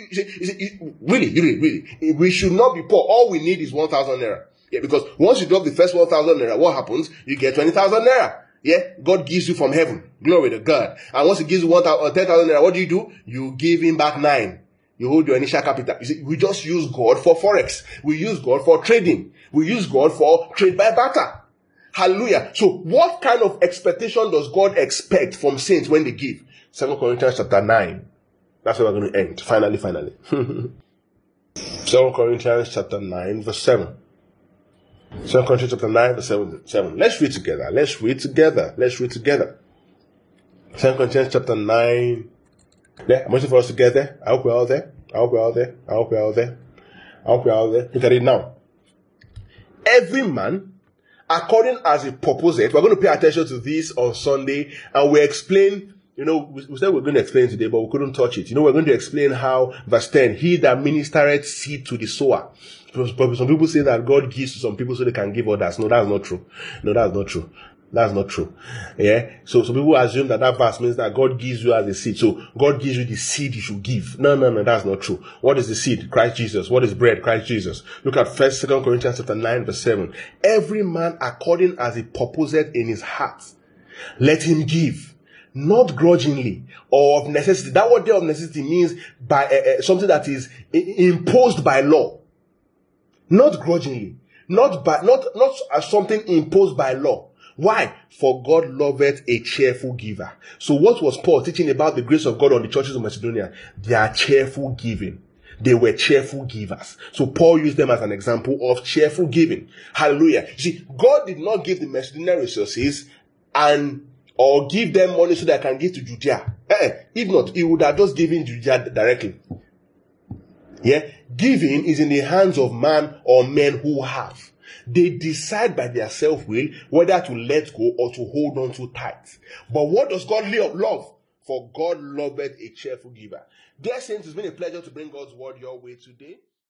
Really, really, really. We should not be poor. All we need is one thousand naira. Yeah, because once you drop the first one thousand naira, what happens? You get twenty thousand naira. Yeah, God gives you from heaven. Glory to God. And once He gives you one ten thousand naira, what do you do? You give Him back nine. You hold your initial capital. You see, we just use God for forex. We use God for trading. We use God for trade by barter. Hallelujah. So what kind of expectation does God expect from saints when they give? Second Corinthians chapter nine. That's where we're going to end. Finally, finally. Second Corinthians chapter nine verse seven. Second Corinthians chapter nine verse seven. Let's read together. Let's read together. Let's read together. Second Corinthians chapter nine. Yeah, I'm waiting for us to get there. I hope we're all there. I hope we're all there. I hope we're all there. I hope we're all there. Look at it now. Every man, according as he purposeth, we're going to pay attention to this on Sunday, and we explain, you know, we, we said we're going to explain today, but we couldn't touch it. You know, we're going to explain how, verse ten, he that ministereth seed to the sower. Some people say that God gives to some people so they can give others. No, that's not true. No, that's not true. That's not true. Yeah. So, so people assume that that verse means that God gives you as a seed. So God gives you the seed you should give. No, no, no, that's not true. What is the seed? Christ Jesus. What is bread? Christ Jesus. Look at First, Second Corinthians chapter nine, verse seven. Every man according as he purposeth in his heart, let him give, not grudgingly or of necessity. That word there of necessity means by uh, uh, something that is imposed by law, not grudgingly, not by not not as something imposed by law. Why? For God loveth a cheerful giver. So what was Paul teaching about the grace of God on the churches of Macedonia? They are cheerful giving. They were cheerful givers. So Paul used them as an example of cheerful giving. Hallelujah. You see, God did not give the Macedonian resources and or give them money so they can give to Judea. Eh, if not, he would have just given Judea directly. Yeah? Giving is in the hands of man or men who have. They decide by their self-will whether to let go or to hold on to tight. But what does God love? For God loveth a cheerful giver. Dear saints, it's been a pleasure to bring God's word your way today.